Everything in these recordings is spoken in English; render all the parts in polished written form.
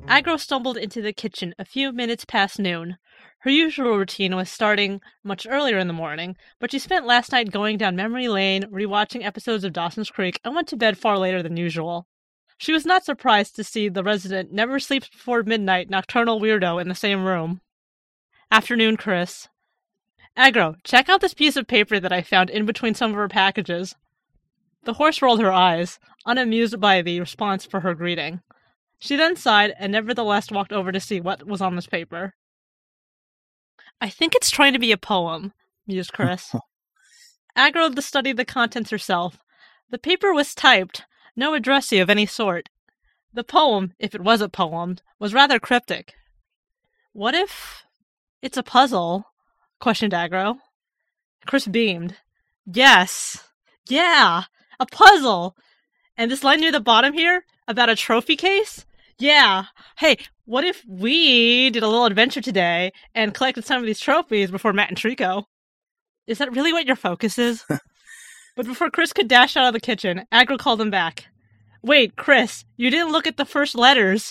Agro stumbled into the kitchen a few minutes past noon. Her usual routine was starting much earlier in the morning, but she spent last night going down memory lane, rewatching episodes of Dawson's Creek, and went to bed far later than usual. She was not surprised to see the resident never sleeps before midnight nocturnal weirdo in the same room. Afternoon, Chris. Agro, check out this piece of paper that I found in between some of her packages. The horse rolled her eyes, unamused by the response for her greeting. She then sighed and nevertheless walked over to see what was on this paper. I think it's trying to be a poem, mused Chris. Agro studied the contents herself. The paper was typed, no addressee of any sort. The poem, if it was a poem, was rather cryptic. What if it's a puzzle? Questioned Agro. Chris beamed. Yes. Yeah, a puzzle. And this line near the bottom here, about a trophy case? Yeah. Hey, what if we did a little adventure today and collected some of these trophies before Matt and Trico? Is that really what your focus is? But before Chris could dash out of the kitchen, Agro called him back. Wait, Chris, you didn't look at the first letters.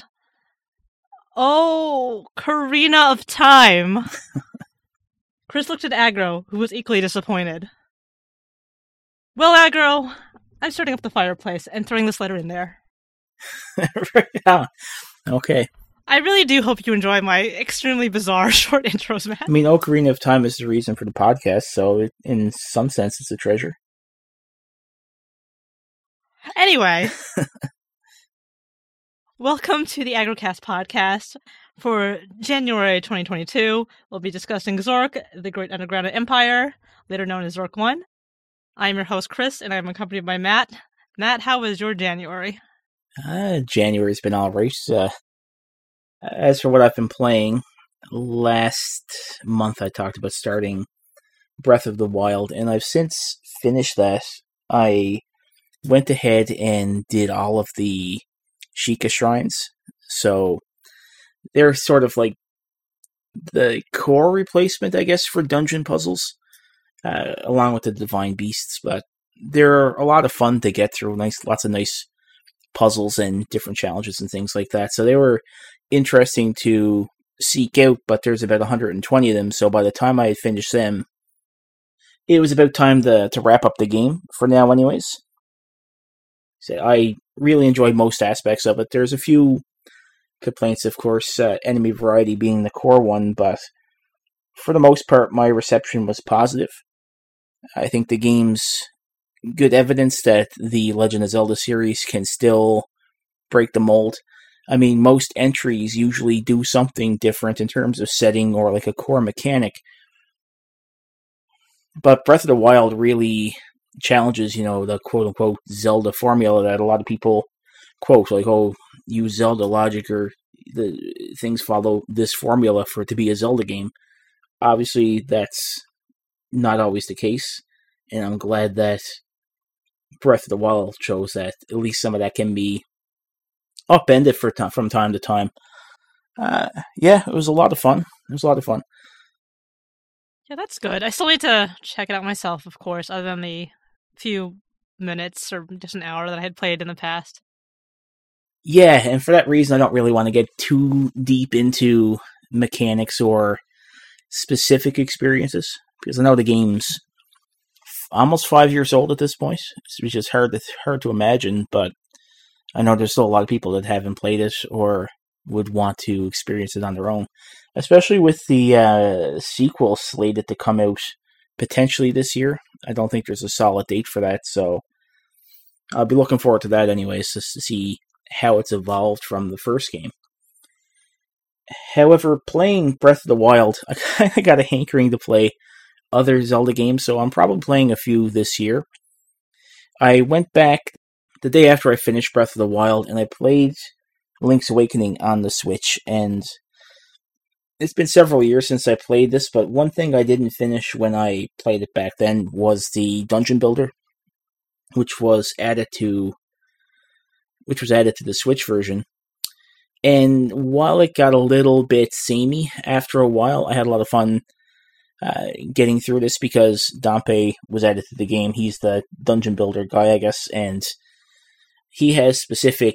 Oh, Karina of Time. Chris looked at Agro, who was equally disappointed. Well, Agro, I'm starting up the fireplace and throwing this letter in there. Yeah. Okay. I really do hope you enjoy my extremely bizarre short intros, Matt. I mean, Ocarina of Time is the reason for the podcast, so in some sense it's a treasure. Anyway, welcome to the AgroCast podcast. For January 2022, we'll be discussing Zork, the Great Underground Empire, later known as Zork 1. I'm your host, Chris, and I'm accompanied by Matt. Matt, how was your January? January's been alright. As for what I've been playing, last month I talked about starting Breath of the Wild, and I've since finished that. I went ahead and did all of the Sheikah shrines, so they're sort of like the core replacement, I guess, for dungeon puzzles, along with the Divine Beasts, but they're a lot of fun to get through, lots of nice puzzles and different challenges and things like that. So they were interesting to seek out, but there's about 120 of them, so by the time I had finished them, it was about time to wrap up the game, for now anyways. So I really enjoyed most aspects of it. There's a few complaints, of course, enemy variety being the core one, but for the most part, my reception was positive. I think the game's good evidence that the Legend of Zelda series can still break the mold. I mean, most entries usually do something different in terms of setting or like a core mechanic. But Breath of the Wild really challenges, the quote-unquote Zelda formula that a lot of people quote, like, oh, use Zelda logic or the things follow this formula for it to be a Zelda game. Obviously, that's not always the case, and I'm glad that Breath of the Wild shows that at least some of that can be upended from time to time. Yeah, it was a lot of fun. Yeah, that's good. I still need to check it out myself, of course, other than the few minutes or just an hour that I had played in the past. Yeah, and for that reason, I don't really want to get too deep into mechanics or specific experiences, because I know the game's almost 5 years old at this point, which is hard to imagine, but I know there's still a lot of people that haven't played it or would want to experience it on their own, especially with the sequel slated to come out potentially this year. I don't think there's a solid date for that, so I'll be looking forward to that anyways, just to see how it's evolved from the first game. However, playing Breath of the Wild, I kind of got a hankering to play other Zelda games, so I'm probably playing a few this year. I went back the day after I finished Breath of the Wild, and I played Link's Awakening on the Switch, and it's been several years since I played this, but one thing I didn't finish when I played it back then was the Dungeon Builder, which was added to the Switch version. And while it got a little bit samey after a while, I had a lot of fun getting through this because Dampé was added to the game. He's the Dungeon Builder guy, I guess, and he has specific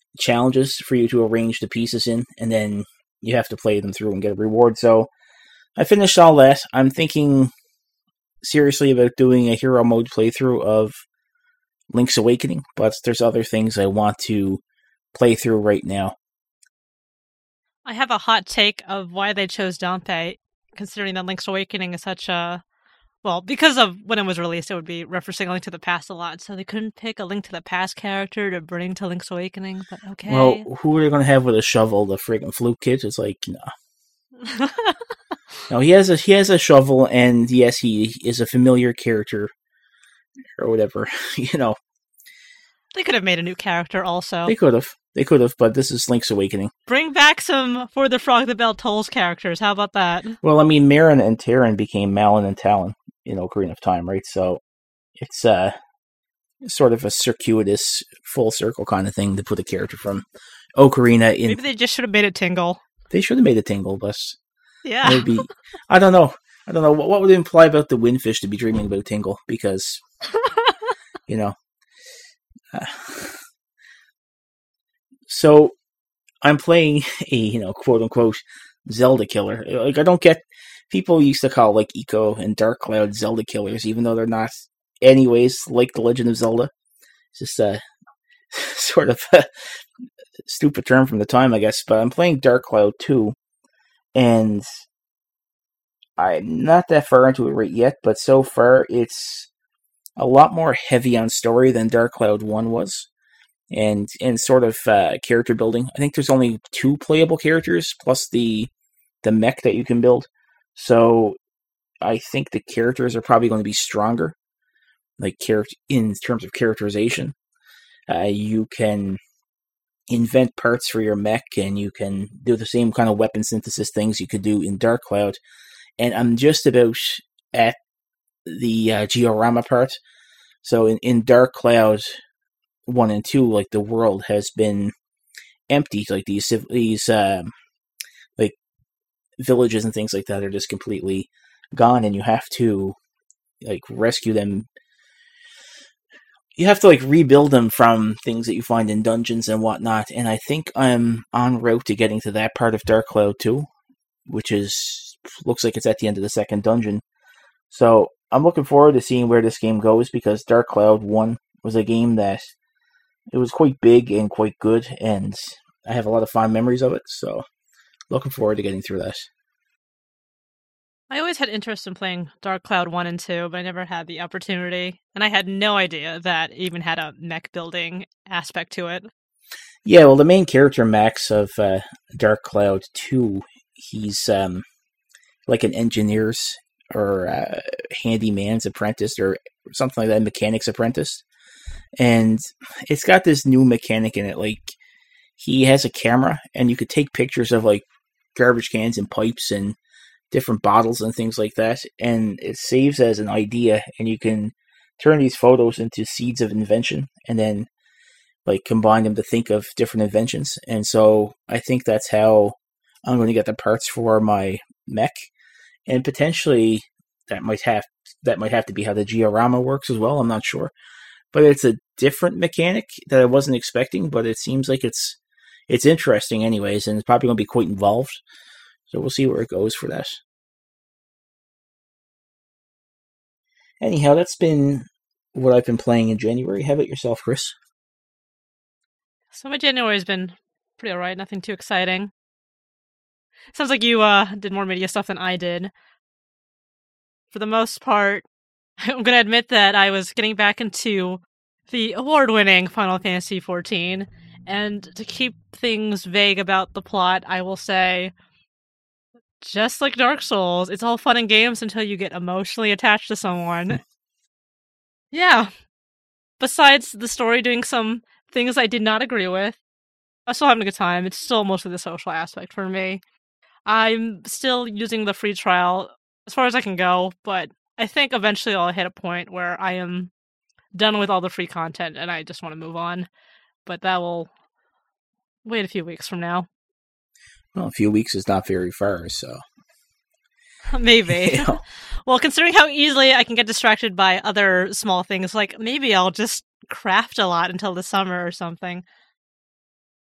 challenges for you to arrange the pieces in, and then you have to play them through and get a reward. So I finished all that. I'm thinking seriously about doing a hero mode playthrough of Link's Awakening, but there's other things I want to play through right now. I have a hot take of why they chose Dampé, considering that Link's Awakening is such a... Well, because of when it was released, it would be referencing Link to the Past a lot, so they couldn't pick a Link to the Past character to bring to Link's Awakening, but okay. Well, who are they going to have with a shovel? The friggin' Fluke Kid? It's like, no. No, he has a shovel, and yes, he is a familiar character, or whatever, you know. They could have made a new character also. They could have, but this is Link's Awakening. Bring back some For the Frog the Bell Tolls characters, how about that? Well, I mean, Marin and Terran became Malon and Talon in Ocarina of Time, right? So it's sort of a circuitous, full circle kind of thing to put a character from Ocarina in. Maybe they just should have made it Tingle. They should have made it Tingle, but yeah, maybe I don't know. What would it imply about the Windfish to be dreaming about Tingle? Because you know. So I'm playing a quote unquote Zelda killer. Like, I don't get, people used to call like Eco and Dark Cloud Zelda killers, even though they're not anyways like The Legend of Zelda. It's just a sort of a stupid term from the time, I guess. But I'm playing Dark Cloud 2, and I'm not that far into it right yet, but so far it's a lot more heavy on story than Dark Cloud 1 was. And sort of character building. I think there's only 2 playable characters, plus the mech that you can build. So I think the characters are probably going to be stronger, like in terms of characterization. You can invent parts for your mech, and you can do the same kind of weapon synthesis things you could do in Dark Cloud. And I'm just about at the Georama part. So in Dark Cloud 1 and 2, like, the world has been empty. Like, these like villages and things like that are just completely gone, and you have to like rescue them. You have to like rebuild them from things that you find in dungeons and whatnot. And I think I'm en route to getting to that part of Dark Cloud 2, which looks like it's at the end of the second dungeon. So I'm looking forward to seeing where this game goes, because Dark Cloud 1 was a game that it was quite big and quite good, and I have a lot of fond memories of it, so looking forward to getting through that. I always had interest in playing Dark Cloud 1 and 2, but I never had the opportunity, and I had no idea that it even had a mech building aspect to it. Yeah, well, the main character, Max, of Dark Cloud 2, he's like an engineer's or handyman's apprentice or something like that, mechanic's apprentice. And it's got this new mechanic in it. Like, he has a camera, and you could take pictures of like garbage cans and pipes and different bottles and things like that, and it saves as an idea, and you can turn these photos into seeds of invention, and then like combine them to think of different inventions. And so I think that's how I'm going to get the parts for my mech, and potentially that might have to be how the Georama works as well. I'm not sure. But it's a different mechanic that I wasn't expecting, but it seems like it's interesting anyways, and it's probably going to be quite involved. So we'll see where it goes for that. Anyhow, that's been what I've been playing in January. How about yourself, Chris? So my January has been pretty alright, nothing too exciting. Sounds like you did more media stuff than I did. For the most part, I'm going to admit that I was getting back into the award-winning Final Fantasy XIV, and to keep things vague about the plot, I will say, just like Dark Souls, it's all fun and games until you get emotionally attached to someone. Yeah. Besides the story doing some things I did not agree with, I'm still having a good time. It's still mostly the social aspect for me. I'm still using the free trial as far as I can go, but I think eventually I'll hit a point where I am done with all the free content and I just want to move on. But that will wait a few weeks from now. Well, a few weeks is not very far, so... Maybe. You know. Well, considering how easily I can get distracted by other small things, like maybe I'll just craft a lot until the summer or something.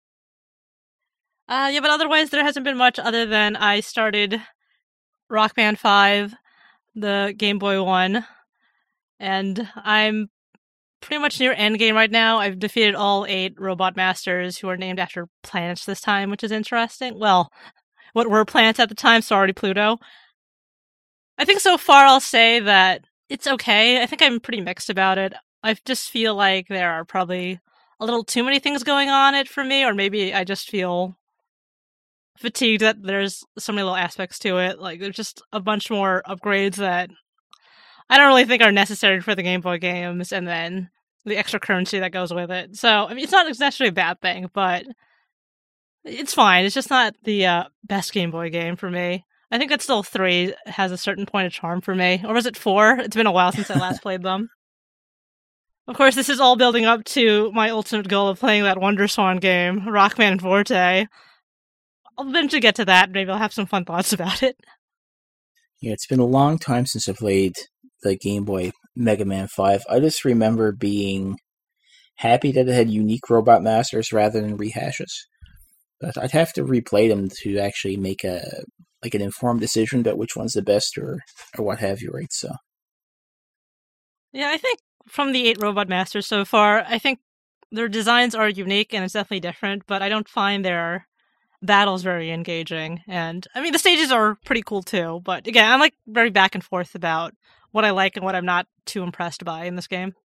Yeah, but otherwise there hasn't been much other than I started Rock Band 5, the Game Boy one, and I'm pretty much near endgame right now. I've defeated all 8 robot masters who are named after planets this time, which is interesting. Well, what were planets at the time? Sorry, Pluto. I think so far I'll say that it's okay. I think I'm pretty mixed about it. I just feel like there are probably a little too many things going on it for me, or maybe I just feel fatigued that there's so many little aspects to it. Like, there's just a bunch more upgrades that I don't really think are necessary for the Game Boy games, and then the extra currency that goes with it. So, I mean, it's not necessarily a bad thing, but it's fine. It's just not the best Game Boy game for me. I think that still 3 has a certain point of charm for me. Or was it 4? It's been a while since I last played them. Of course, this is all building up to my ultimate goal of playing that WonderSwan game, Rockman Forte. I'll eventually get to that. Maybe I'll have some fun thoughts about it. Yeah, it's been a long time since I played the Game Boy Mega Man 5. I just remember being happy that it had unique Robot Masters rather than rehashes. But I'd have to replay them to actually make an informed decision about which one's the best or what have you, right? So yeah, I think from the 8 Robot Masters so far, I think their designs are unique and it's definitely different, but I don't find their battles very engaging. And I mean, the stages are pretty cool too, but again, I'm like very back and forth about what I like and what I'm not too impressed by in this game.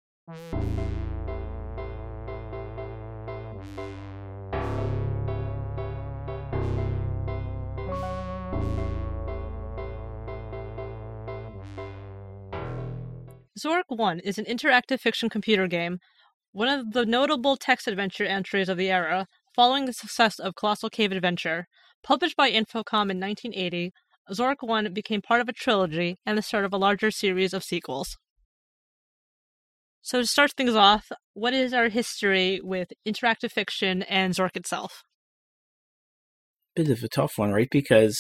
Zork 1 is an interactive fiction computer game, one of the notable text adventure entries of the era, following the success of Colossal Cave Adventure. Published by Infocom in 1980, Zork 1 became part of a trilogy and the start of a larger series of sequels. So to start things off, what is our history with interactive fiction and Zork itself? bit of a tough one, right? Because,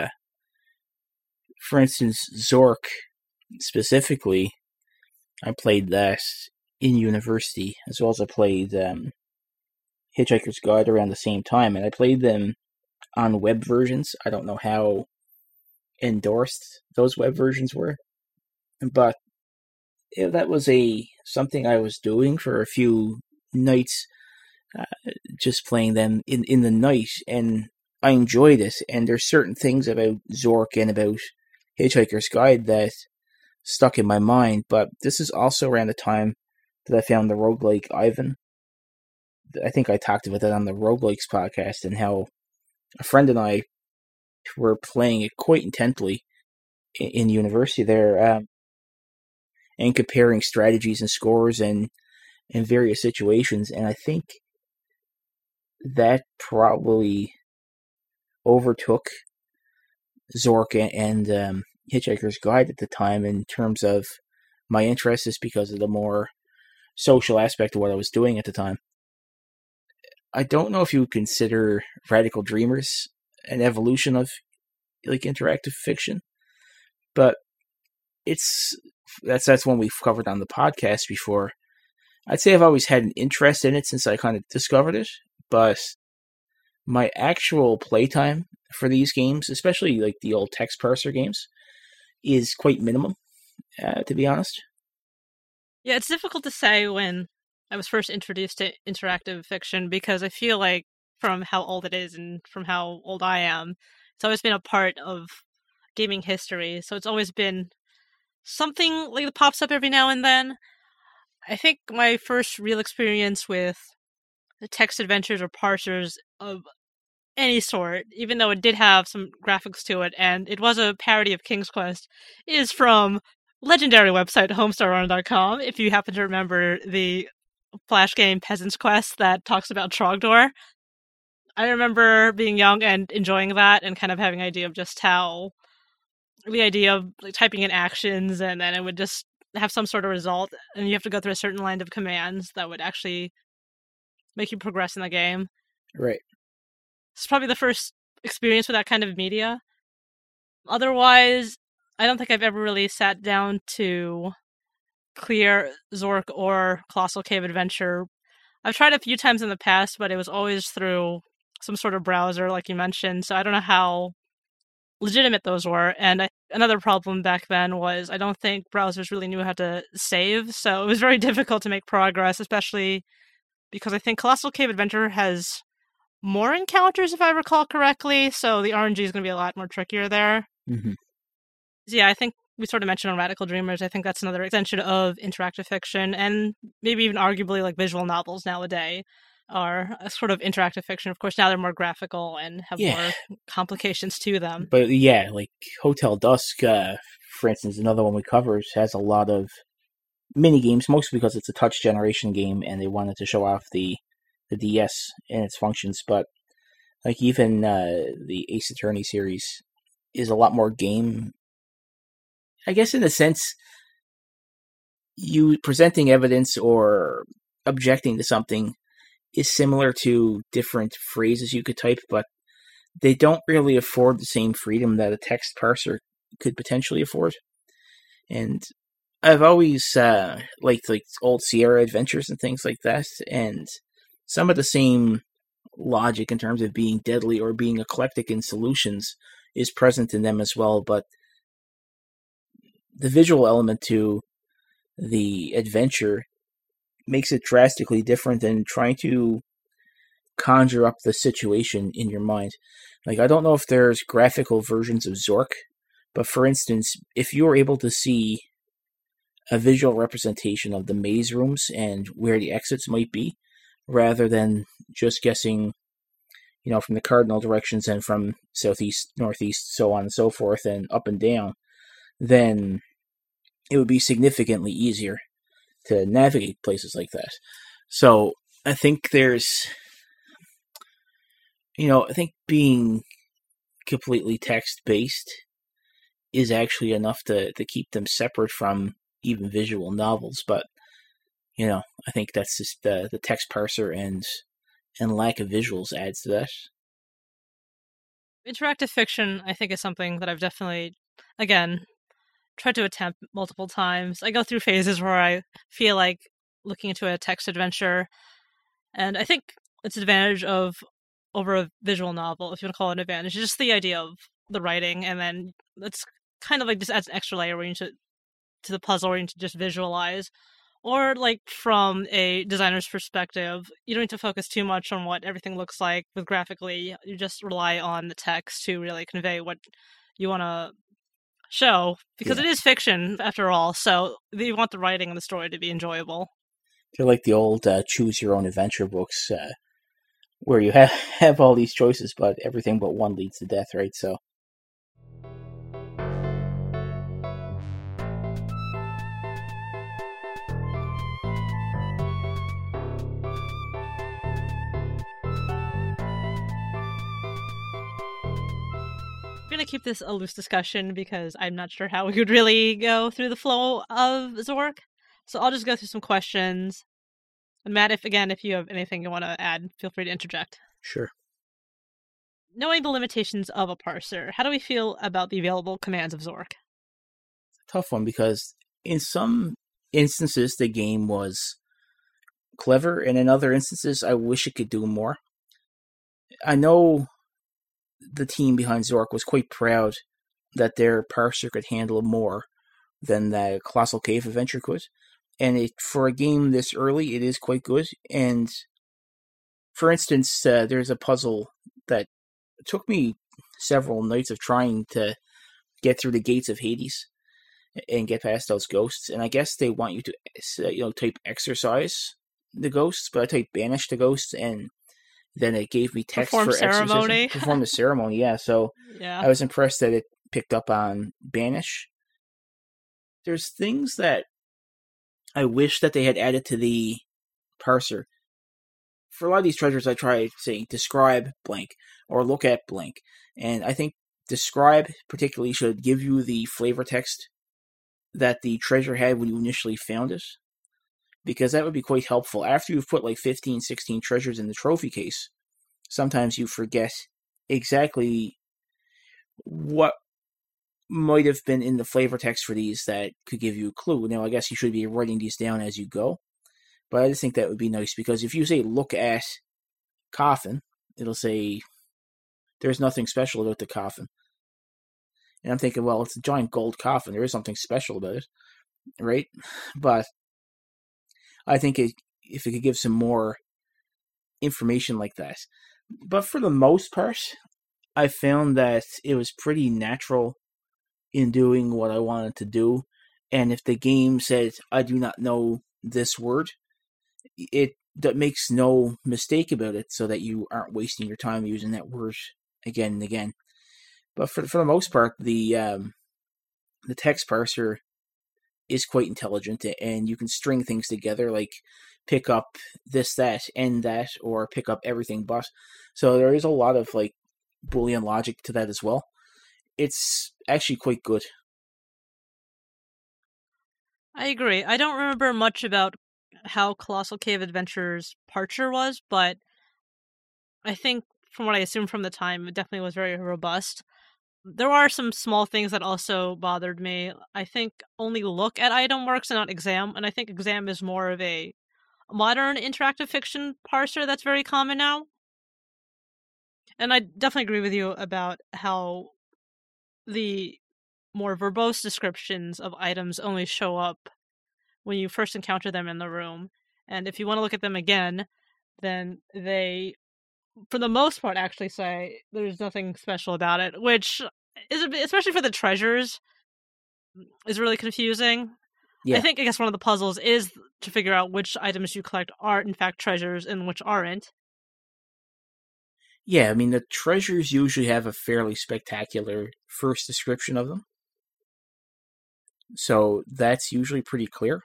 for instance, Zork specifically, I played that in university, as well as I played Hitchhiker's Guide around the same time, and I played them on web versions. I don't know how endorsed those web versions were, but that was something I was doing for a few nights, just playing them in the night, and I enjoyed it. And there's certain things about Zork and about Hitchhiker's Guide that stuck in my mind, but this is also around the time that I found the roguelike Ivan. I think I talked about that on the Roguelikes podcast, and how a friend and I were playing it quite intently in university there, and comparing strategies and scores and in various situations, and I think that probably overtook Zork and Hitchhiker's Guide at the time in terms of my interest, is because of the more social aspect of what I was doing at the time. I don't know if you would consider Radical Dreamers an evolution of interactive fiction, but that's one we've covered on the podcast before. I'd say I've always had an interest in it since I kind of discovered it, but my actual playtime for these games, especially like the old text parser games, is quite minimum, to be honest. Yeah, it's difficult to say when I was first introduced to interactive fiction, because I feel like from how old it is and from how old I am, it's always been a part of gaming history. So it's always been something like that pops up every now and then. I think my first real experience with the text adventures or parsers of any sort, even though it did have some graphics to it, and it was a parody of King's Quest, is from legendary website homestarrunner.com. If you happen to remember the Flash game Peasant's Quest that talks about Trogdor, I remember being young and enjoying that, and kind of having an idea of just how the idea of like typing in actions and then it would just have some sort of result, and you have to go through a certain line of commands that would actually make you progress in the game. Right. It's probably the first experience with that kind of media. Otherwise, I don't think I've ever really sat down to clear Zork or Colossal Cave Adventure. I've tried a few times in the past, but it was always through some sort of browser, like you mentioned. So I don't know how legitimate those were. And another problem back then was I don't think browsers really knew how to save. So it was very difficult to make progress, especially because I think Colossal Cave Adventure has more encounters, if I recall correctly. So the RNG is going to be a lot more trickier there. Mm-hmm. So yeah, I think we sort of mentioned on Radical Dreamers. I think that's another extension of interactive fiction, and maybe even arguably like visual novels nowadays are a sort of interactive fiction. Of course, now they're more graphical and have more complications to them. But yeah, like Hotel Dusk, for instance, another one we covered, has a lot of mini games, mostly because it's a touch generation game and they wanted to show off the DS and its functions. But like even the Ace Attorney series is a lot more game. I guess in a sense, you presenting evidence or objecting to something is similar to different phrases you could type, but they don't really afford the same freedom that a text parser could potentially afford. And I've always liked like old Sierra adventures and things like that, and some of the same logic in terms of being deadly or being eclectic in solutions is present in them as well, but the visual element to the adventure makes it drastically different than trying to conjure up the situation in your mind. Like, I don't know if there's graphical versions of Zork, but for instance, if you were able to see a visual representation of the maze rooms and where the exits might be, rather than just guessing, from the cardinal directions and from southeast, northeast, so on and so forth, and up and down, then it would be significantly easier to navigate places like that. So I think I think being completely text-based is actually enough to keep them separate from even visual novels. But, I think that's just the text parser and lack of visuals adds to that. Interactive fiction, I think, is something that I've definitely, again, tried to attempt multiple times. I go through phases where I feel like looking into a text adventure, and I think its advantage over a visual novel, if you want to call it an advantage, is just the idea of the writing, and then it's kind of like just adds an extra layer where you need to the puzzle where you need to just visualize. Or like from a designer's perspective, you don't need to focus too much on what everything looks like with graphically. You just rely on the text to really convey what you want to show, because it is fiction after all, so you want the writing and the story to be enjoyable. They're like the old choose your own adventure books, where you have all these choices, but everything but one leads to death, right? So I'm going to keep this a loose discussion because I'm not sure how we could really go through the flow of Zork. So I'll just go through some questions. And Matt, if you have anything you want to add, feel free to interject. Sure. Knowing the limitations of a parser, how do we feel about the available commands of Zork? It's a tough one, because in some instances the game was clever, and in other instances I wish it could do more. I know the team behind Zork was quite proud that their parser could handle more than the Colossal Cave Adventure could. And for a game this early, it is quite good. And for instance, there's a puzzle that took me several nights of trying to get through the gates of Hades and get past those ghosts. And I guess they want you to, type exercise the ghosts, but I typed banish the ghosts, and then it gave me text Perform for ceremony. Perform the ceremony, yeah. So yeah. I was impressed that it picked up on banish. There's things that I wish that they had added to the parser. For a lot of these treasures, I try saying describe blank or look at blank. And I think describe particularly should give you the flavor text that the treasure had when you initially found it, because that would be quite helpful. After you've put like 15, 16 treasures in the trophy case, sometimes you forget exactly what might have been in the flavor text for these that could give you a clue. Now, I guess you should be writing these down as you go, but I just think that would be nice, because if you say look at coffin, it'll say there's nothing special about the coffin. And I'm thinking, well, it's a giant gold coffin. There is something special about it, right? But I think if it could give some more information like that. But for the most part, I found that it was pretty natural in doing what I wanted to do. And if the game said, I do not know this word, that makes no mistake about it so that you aren't wasting your time using that word again and again. But for the most part, the text parser is quite intelligent, and you can string things together, like pick up this, that, and that, or pick up everything but. So there is a lot of like Boolean logic to that as well. It's actually quite good. I agree. I don't remember much about how Colossal Cave Adventures parser was, but I think from what I assumed from the time, it definitely was very robust. There are some small things that also bothered me. I think only look at item works and not exam, and I think exam is more of a modern interactive fiction parser that's very common now. And I definitely agree with you about how the more verbose descriptions of items only show up when you first encounter them in the room. And if you want to look at them again, then they, for the most part, actually say there's nothing special about it, which is, especially for the treasures, is really confusing. Yeah. I guess one of the puzzles is to figure out which items you collect are in fact treasures and which aren't. Yeah, I mean, the treasures usually have a fairly spectacular first description of them. So that's usually pretty clear.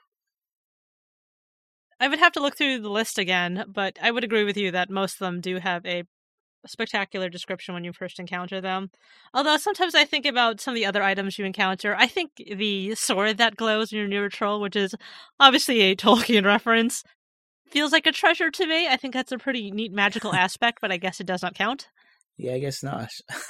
I would have to look through the list again, but I would agree with you that most of them do have a spectacular description when you first encounter them. Although sometimes I think about some of the other items you encounter. I think the sword that glows when you're near a troll, which is obviously a Tolkien reference, feels like a treasure to me. I think that's a pretty neat magical aspect, but I guess it does not count. Yeah, I guess not.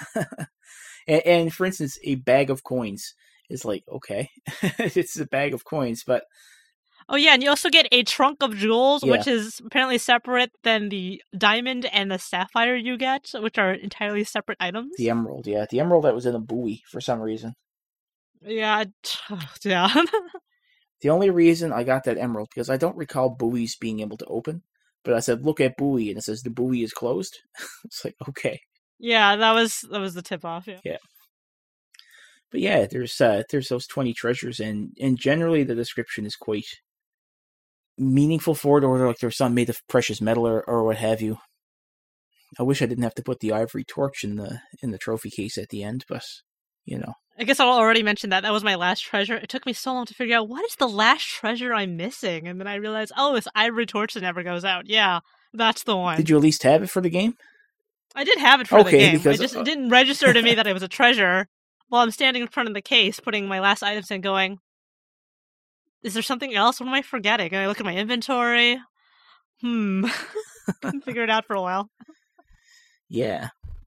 and for instance, a bag of coins is like, okay, it's a bag of coins, but... Oh yeah, and you also get a trunk of jewels, which is apparently separate than the diamond and the sapphire you get, which are entirely separate items. The emerald, yeah. The emerald that was in a buoy for some reason. Yeah, yeah. The only reason I got that emerald, because I don't recall buoys being able to open, but I said, look at buoy, and it says the buoy is closed. It's like, okay. Yeah, that was the tip-off, yeah. Yeah. But yeah, there's those 20 treasures, and generally the description is quite meaningful for it, or like there's some made of precious metal or what have you. I wish I didn't have to put the ivory torch in the trophy case at the end, but you know. I guess I'll already mention that was my last treasure. It took me so long to figure out what is the last treasure I'm missing, and then I realized, oh, this ivory torch that never goes out. Yeah, that's the one. Did you at least have it for the game? I did have it for the game. Because, it didn't register to me that it was a treasure while I'm standing in front of the case, putting my last items in, going, is there something else? What am I forgetting? And I look at my inventory. Couldn't figure it out for a while. Yeah.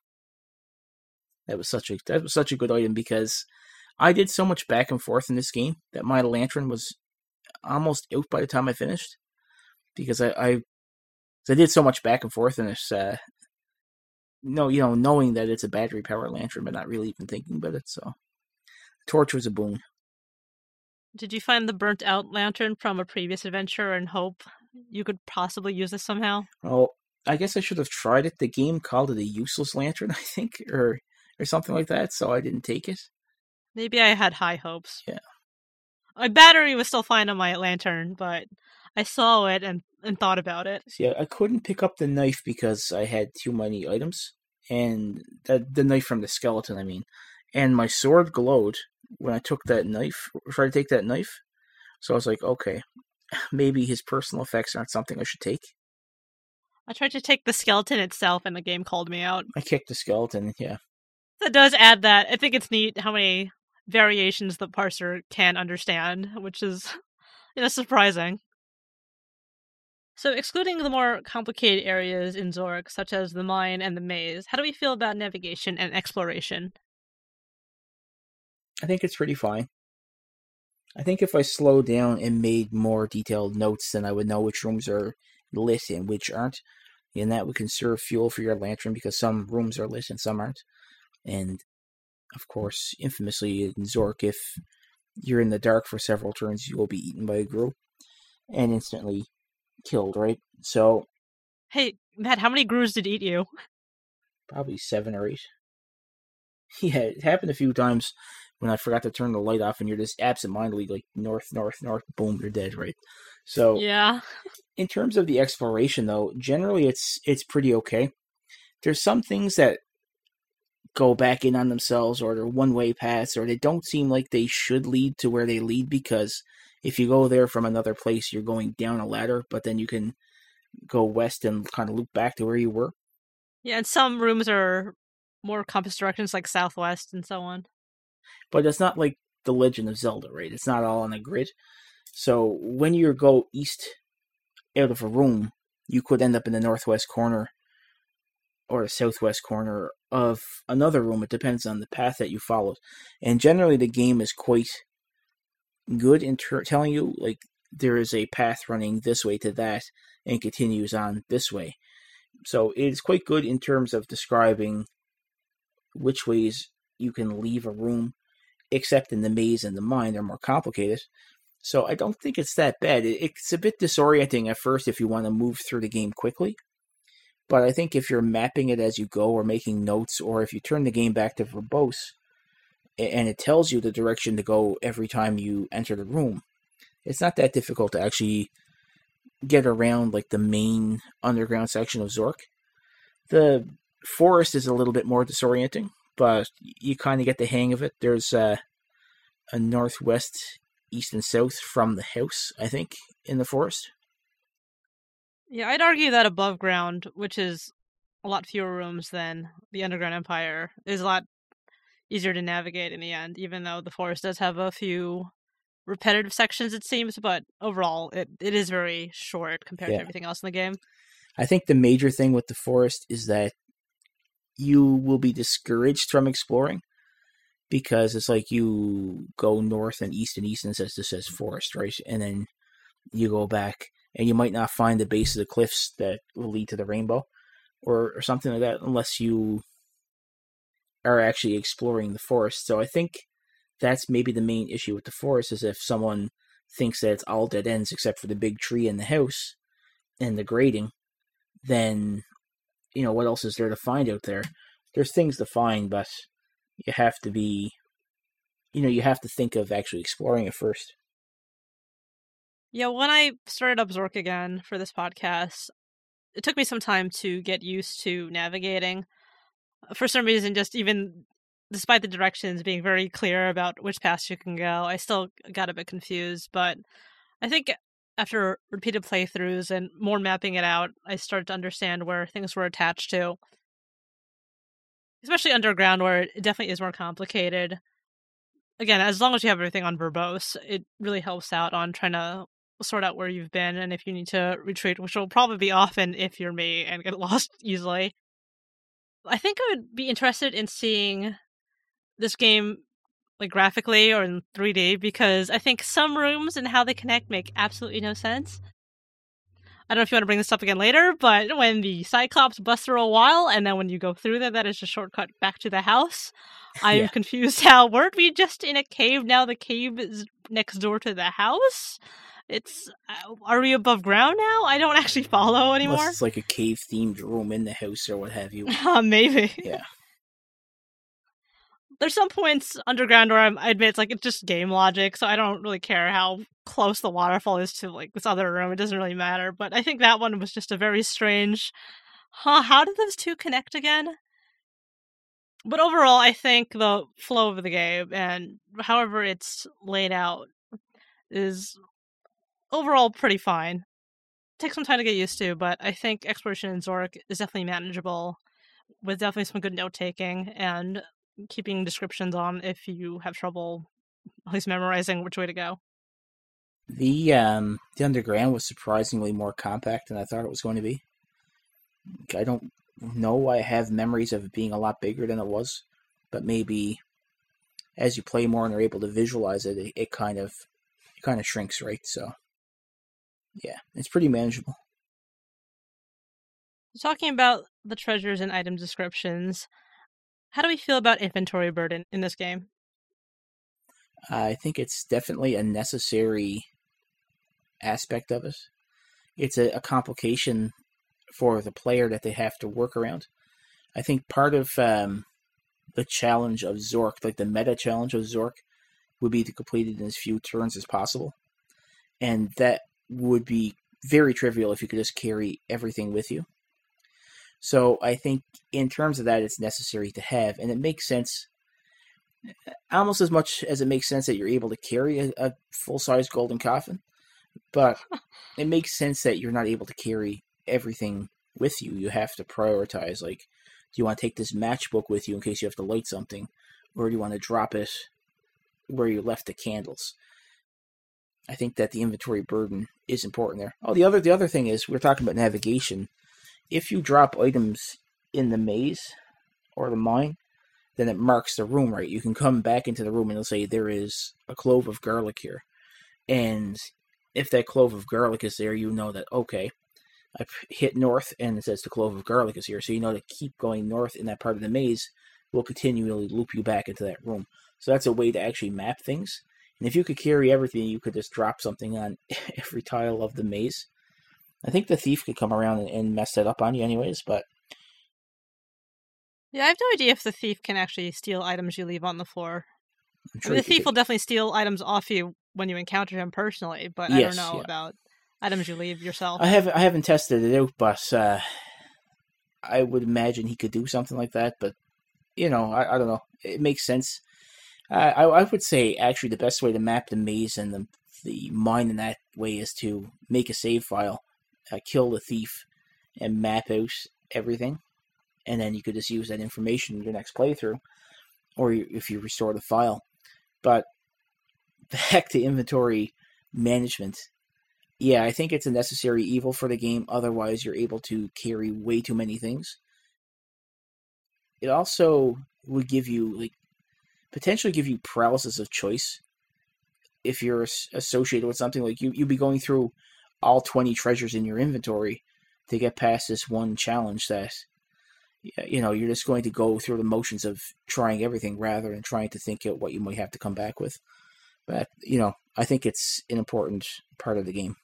That was such a good item, because I did so much back and forth in this game that my lantern was almost out by the time I finished, because I did so much back and forth in this. Knowing that it's a battery powered lantern, but not really even thinking about it. So, the torch was a boon. Did you find the burnt out lantern from a previous adventure and hope you could possibly use this somehow? Well, I guess I should have tried it. The game called it a useless lantern, I think, or something like that, so I didn't take it. Maybe I had high hopes. Yeah. My battery was still fine on my lantern, but I saw it and thought about it. Yeah, I couldn't pick up the knife because I had too many items, and the knife from the skeleton, I mean. And my sword glowed when I took that knife, tried to take that knife. So I was like, okay, maybe his personal effects aren't something I should take. I tried to take the skeleton itself, and the game called me out. I kicked the skeleton, yeah. That does add that. I think it's neat how many variations the parser can understand, which is, surprising. So, excluding the more complicated areas in Zork, such as the mine and the maze, how do we feel about navigation and exploration? I think it's pretty fine. I think if I slowed down and made more detailed notes, then I would know which rooms are lit and which aren't. and that would conserve fuel for your lantern because some rooms are lit and some aren't. And, of course, infamously in Zork, if you're in the dark for several turns, you will be eaten by a Grue and instantly killed, right? So, Hey, Matt, how many Grues did eat you? probably 7 or 8. Yeah, it happened a few times when I forgot to turn the light off and you're just absentmindedly like north, boom, you're dead, right? So, Yeah. in terms of the exploration, though, generally it's pretty okay. There's some things that go back in on themselves, or they're one-way paths, or they don't seem like they should lead to where they lead, because if you go there from another place, you're going down a ladder, but then you can go west and kind of loop back to where you were. Yeah, and some rooms are more compass directions, like southwest and so on. But it's not like The Legend of Zelda, right? It's not all on a grid. So when you go east out of a room, you could end up in the northwest corner or the southwest corner of another room. It depends on the path that you followed. And generally the game is quite good in telling you, like, there is a path running this way to that and continues on this way. So it's quite good in terms of describing which ways you can leave a room, except in the maze and the mine, they're more complicated. So I don't think it's that bad. It's a bit disorienting at first if you want to move through the game quickly. But I think if you're mapping it as you go or making notes, or if you turn the game back to verbose, and it tells you the direction to go every time you enter the room, it's not that difficult to actually get around like the main underground section of Zork. The forest is a little bit more disorienting, but you kind of get the hang of it. There's a northwest, east, and south from the house, I think, in the forest. Yeah, I'd argue that above ground, which is a lot fewer rooms than the Underground Empire, is a lot easier to navigate in the end, even though the forest does have a few repetitive sections, it seems, but overall, it is very short compared to everything else in the game. I think the major thing with the forest is that you will be discouraged from exploring, because it's like you go north and east, and it says forest, right? And then you go back, and you might not find the base of the cliffs that will lead to the rainbow, or something like that, unless you are actually exploring the forest. So I think that's maybe the main issue with the forest, is if someone thinks that it's all dead ends except for the big tree and the house and the grading, then, you know, what else is there to find out there? There's things to find, but you have to be, you have to think of actually exploring it first. Yeah, when I started up Zork again for this podcast, it took me some time to get used to navigating. For some reason, just even despite the directions being very clear about which paths you can go, I still got a bit confused. But I think after repeated playthroughs and more mapping it out, I started to understand where things were attached to. Especially underground, where it definitely is more complicated. Again, as long as you have everything on verbose, it really helps out on trying to sort out where you've been and if you need to retreat, which will probably be often if you're me and get lost easily. I think I would be interested in seeing this game like graphically or in 3D, because I think some rooms and how they connect make absolutely no sense. I don't know if you want to bring this up again later, but when the Cyclops bust through a wall, and then when you go through there, that is a shortcut back to the house. I'm confused how, weren't we just in a cave? Now the cave is next door to the house? Are we above ground now? I don't actually follow anymore. Unless it's like a cave-themed room in the house or what have you. Maybe. Yeah. There's some points underground where I admit it's like it's just game logic, so I don't really care how close the waterfall is to like this other room. It doesn't really matter. But I think that one was just a very strange. How did those two connect again? But overall, I think the flow of the game and however it's laid out is overall pretty fine. Takes some time to get used to, but I think exploration in Zork is definitely manageable, with definitely some good note taking and keeping descriptions on if you have trouble at least memorizing which way to go. The underground was surprisingly more compact than I thought it was going to be. I don't know, I have memories of it being a lot bigger than it was, but maybe as you play more and are able to visualize it, it kind of shrinks, right? So yeah, it's pretty manageable. Talking about the treasures and item descriptions, how do we feel about inventory burden in this game? I think it's definitely a necessary aspect of it. It's a complication for the player that they have to work around. I think part of the challenge of Zork, like the meta challenge of Zork, would be to complete it in as few turns as possible. And that would be very trivial if you could just carry everything with you. So I think in terms of that, it's necessary to have, and it makes sense almost as much as it makes sense that you're able to carry a full-size golden coffin, but it makes sense that you're not able to carry everything with you. You have to prioritize, like, do you want to take this matchbook with you in case you have to light something, or do you want to drop it where you left the candles? I think that the inventory burden is important there. Oh, the other thing is, we're talking about navigation. If you drop items in the maze or the mine, then it marks the room, right? You can come back into the room and it'll say there is a clove of garlic here. And if that clove of garlic is there, you know that, okay, I hit north and it says the clove of garlic is here. So you know to keep going north in that part of the maze will continually loop you back into that room. So that's a way to actually map things. And if you could carry everything, you could just drop something on every tile of the maze. I think the thief could come around and mess that up on you anyways, but... Yeah, I have no idea if the thief can actually steal items you leave on the floor. The thief will definitely steal items off you when you encounter him personally, but yes, I don't know about items you leave yourself. I haven't tested it out, but I would imagine he could do something like that, but, you know, I don't know. It makes sense. I would say, actually, the best way to map the maze and the mine in that way is to make a save file, kill the thief, and map out everything. And then you could just use that information in your next playthrough, or if you restore the file. But back to inventory management. Yeah, I think it's a necessary evil for the game. Otherwise, you're able to carry way too many things. It also would give you, like, potentially give you paralysis of choice if you're associated with something. Like, you'd be going through all 20 treasures in your inventory to get past this one challenge that, you know, you're just going to go through the motions of trying everything rather than trying to think out what you might have to come back with. But, you know, I think it's an important part of the game.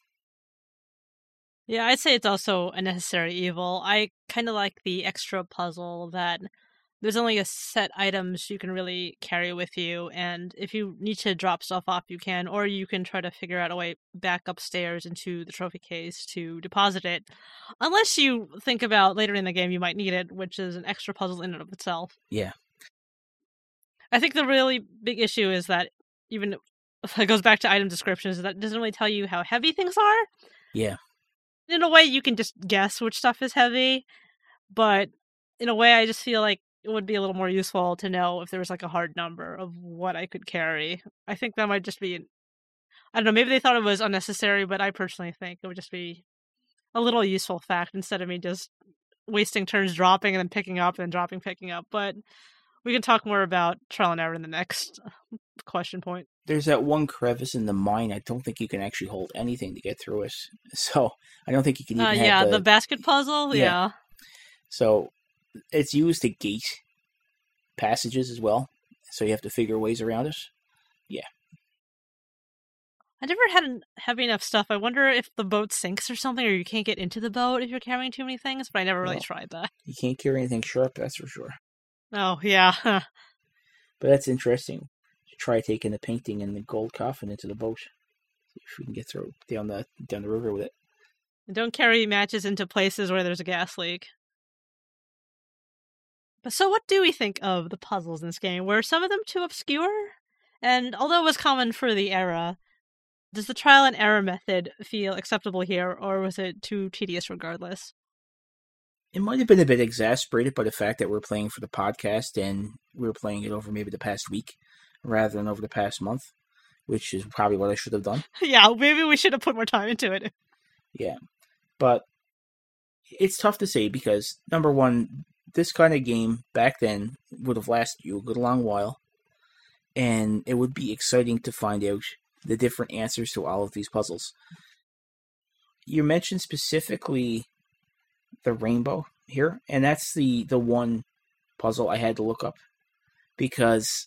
Yeah, I'd say it's also a necessary evil. I kind of like the extra puzzle that there's only a set items you can really carry with you, and if you need to drop stuff off, you can, or you can try to figure out a way back upstairs into the trophy case to deposit it, unless you think about later in the game you might need it, which is an extra puzzle in and of itself. Yeah. I think the really big issue is that, even if it goes back to item descriptions, that it doesn't really tell you how heavy things are. Yeah. In a way, you can just guess which stuff is heavy, but in a way, I just feel like it would be a little more useful to know if there was like a hard number of what I could carry. I think that might just be, I don't know, maybe they thought it was unnecessary, but I personally think it would just be a little useful fact instead of me just wasting turns dropping and then picking up and dropping, picking up. But we can talk more about trial and error in the next question point. There's that one crevice in the mine. I don't think you can actually hold anything to get through it. So I don't think you can even have the basket puzzle, yeah. So it's used to gate passages as well, so you have to figure ways around it. Yeah. I never have enough stuff. I wonder if the boat sinks or something, or you can't get into the boat if you're carrying too many things, but I never really tried that. You can't carry anything sharp, that's for sure. Oh, yeah. But that's interesting. Try taking the painting and the gold coffin into the boat. See if we can get through down the river with it. And don't carry matches into places where there's a gas leak. But so what do we think of the puzzles in this game? Were some of them too obscure? And although it was common for the era, does the trial and error method feel acceptable here, or was it too tedious regardless? It might have been a bit exasperated by the fact that we're playing for the podcast and we were playing it over maybe the past week rather than over the past month, which is probably what I should have done. Yeah, maybe we should have put more time into it. Yeah, but it's tough to say because, number one, this kind of game back then would have lasted you a good long while, and it would be exciting to find out the different answers to all of these puzzles. You mentioned specifically the rainbow here, and that's the one puzzle I had to look up, because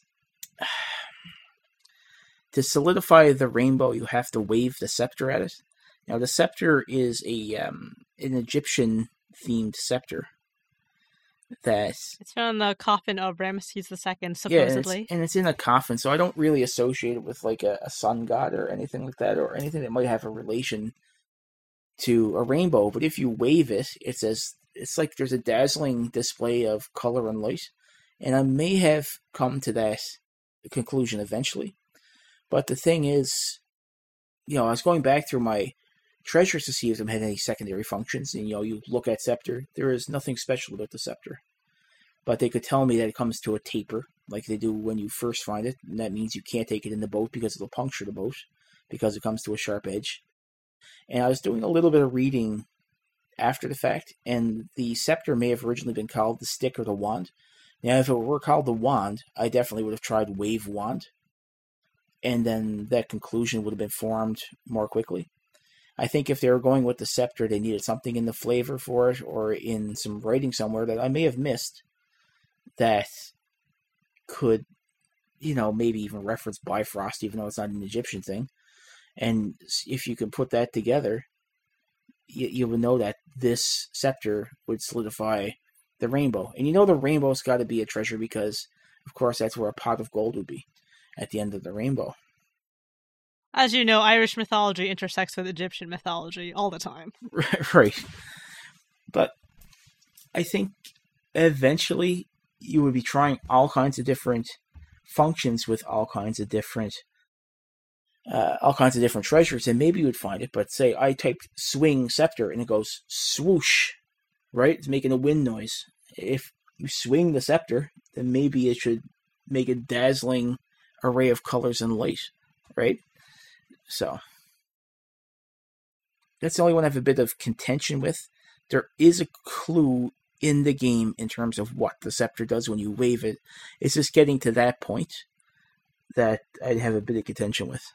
to solidify the rainbow, you have to wave the scepter at it. Now, the scepter is an Egyptian-themed scepter that... It's found in the coffin of Ramesses II, Yeah, supposedly. and it's in a coffin, so I don't really associate it with like a sun god or anything like that, or anything that might have a relation to a rainbow. But if you wave it, it's like there's a dazzling display of color and light. And I may have come to that conclusion eventually. But the thing is, I was going back through my treasures to see if them had any secondary functions. And, you look at scepter, there is nothing special about the scepter. But they could tell me that it comes to a taper, like they do when you first find it. And that means you can't take it in the boat because it'll puncture the boat, because it comes to a sharp edge. And I was doing a little bit of reading after the fact, and the scepter may have originally been called the stick or the wand. Now, if it were called the wand, I definitely would have tried wave wand, and then that conclusion would have been formed more quickly. I think if they were going with the scepter, they needed something in the flavor for it, or in some writing somewhere that I may have missed, that could, maybe even reference Bifrost, even though it's not an Egyptian thing. And if you can put that together, you would know that this scepter would solidify the rainbow. And the rainbow's got to be a treasure because, of course, that's where a pot of gold would be at the end of the rainbow. As you know, Irish mythology intersects with Egyptian mythology all the time. Right. But I think eventually you would be trying all kinds of different functions with all kinds of different treasures, and maybe you would find it. But say I typed swing scepter and it goes swoosh, right? It's making a wind noise. If you swing the scepter, then maybe it should make a dazzling array of colors and light, right? So that's the only one I have a bit of contention with. There is a clue in the game in terms of what the scepter does when you wave it. It's just getting to that point that I'd have a bit of contention with.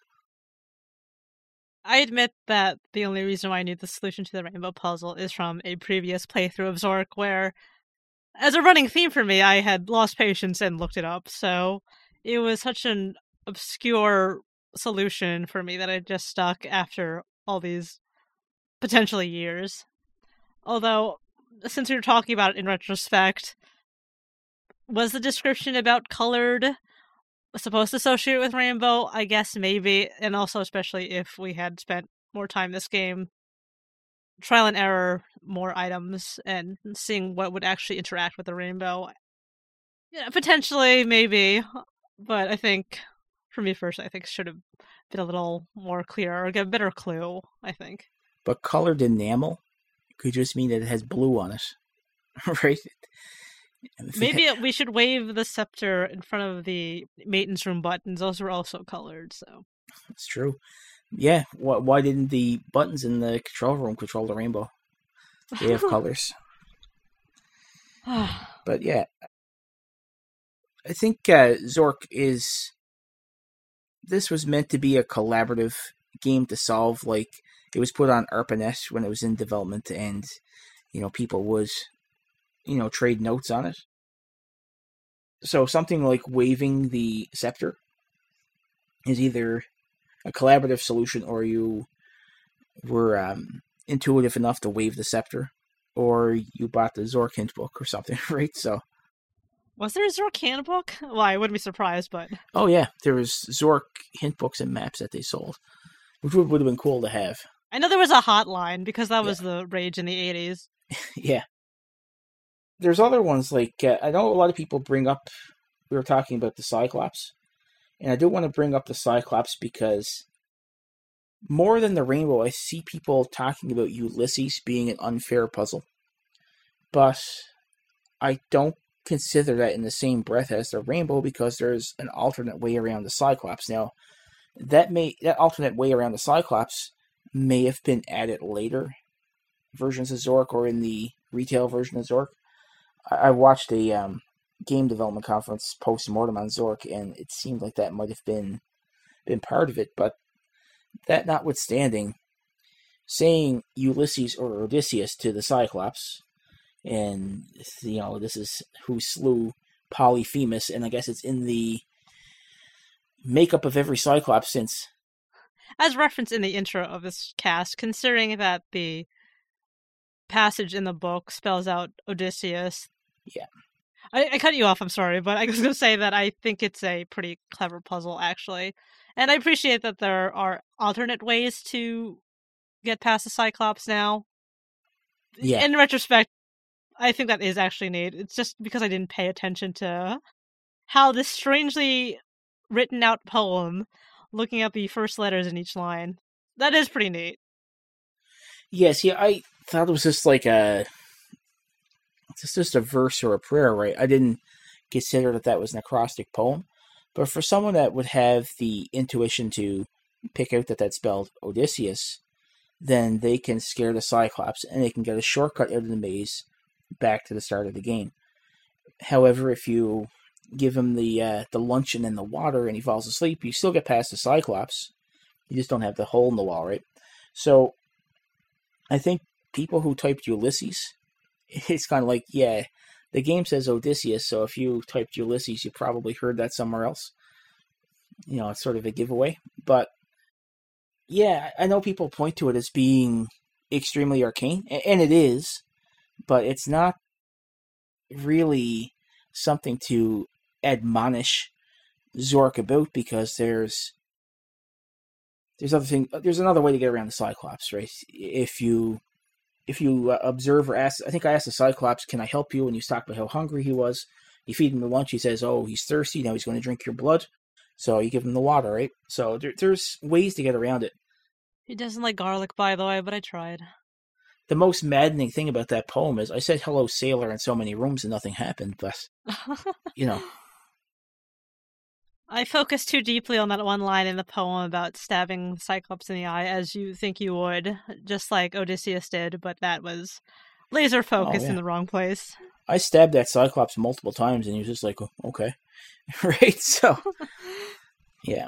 I admit that the only reason why I knew the solution to the rainbow puzzle is from a previous playthrough of Zork, where, as a running theme for me, I had lost patience and looked it up. So it was such an obscure solution for me that I just stuck after all these potentially years. Although, since we were talking about it in retrospect, was the description about colored supposed to associate with rainbow? I guess maybe, and also especially if we had spent more time this game, trial and error, more items, and seeing what would actually interact with the rainbow. Yeah, potentially, maybe, but I think, for me first, I think should have been a little more clear, or get a better clue, I think. But colored enamel could just mean that it has blue on it, right? Maybe we should wave the scepter in front of the maintenance room buttons. Those were also colored, so. That's true. Yeah, why didn't the buttons in the control room control the rainbow? They have colors. But yeah, I think Zork this was meant to be a collaborative game to solve. Like, it was put on ARPANET when it was in development, and people would trade notes on it. So something like waving the scepter is either a collaborative solution, or you were intuitive enough to wave the scepter, or you bought the Zork hint book or something, right? So, was there a Zork handbook? Well, I wouldn't be surprised, but... Oh yeah, there was Zork hint books and maps that they sold, which would have been cool to have. I know there was a hotline, because that was the rage in the 80s. Yeah. There's other ones, like, I know a lot of people bring up, we were talking about the Cyclops, and I do want to bring up the Cyclops because more than the rainbow, I see people talking about Ulysses being an unfair puzzle. But I don't consider that in the same breath as the rainbow, because there's an alternate way around the Cyclops. Now, that alternate way around the Cyclops may have been added later versions of Zork, or in the retail version of Zork. I watched a game development conference post-mortem on Zork, and it seemed like that might have been part of it, but that notwithstanding, saying Ulysses or Odysseus to the Cyclops, and this is who slew Polyphemus, and I guess it's in the makeup of every Cyclops since. As referenced in the intro of this cast, considering that the passage in the book spells out Odysseus. Yeah. I cut you off, I'm sorry, but I was going to say that I think it's a pretty clever puzzle, actually. And I appreciate that there are alternate ways to get past the Cyclops now. Yeah. In retrospect, I think that is actually neat. It's just because I didn't pay attention to how this strangely written out poem, looking at the first letters in each line, that is pretty neat. Yes, yeah, I thought it was just like it's just a verse or a prayer, right? I didn't consider that was an acrostic poem. But for someone that would have the intuition to pick out that that's spelled Odysseus, then they can scare the Cyclops and they can get a shortcut out of the maze back to the start of the game. However, if you give him the luncheon and the water and he falls asleep, you still get past the Cyclops. You just don't have the hole in the wall, right? So I think people who typed Ulysses, it's kind of like, yeah, the game says Odysseus, so if you typed Ulysses, you probably heard that somewhere else. It's sort of a giveaway. But, yeah, I know people point to it as being extremely arcane, and it is, but it's not really something to admonish Zork about, because there's another way to get around the Cyclops, right? If you observe or ask, I think I asked the Cyclops, can I help you? And you talk about how hungry he was. You feed him the lunch, he says, oh, he's thirsty, now he's going to drink your blood. So you give him the water, right? So there's ways to get around it. He doesn't like garlic, by the way, but I tried. The most maddening thing about that poem is I said hello sailor in so many rooms and nothing happened, but, I focused too deeply on that one line in the poem about stabbing Cyclops in the eye, as you think you would, just like Odysseus did, but that was laser focused in the wrong place. I stabbed that Cyclops multiple times, and he was just like, oh, okay. Right? So, yeah.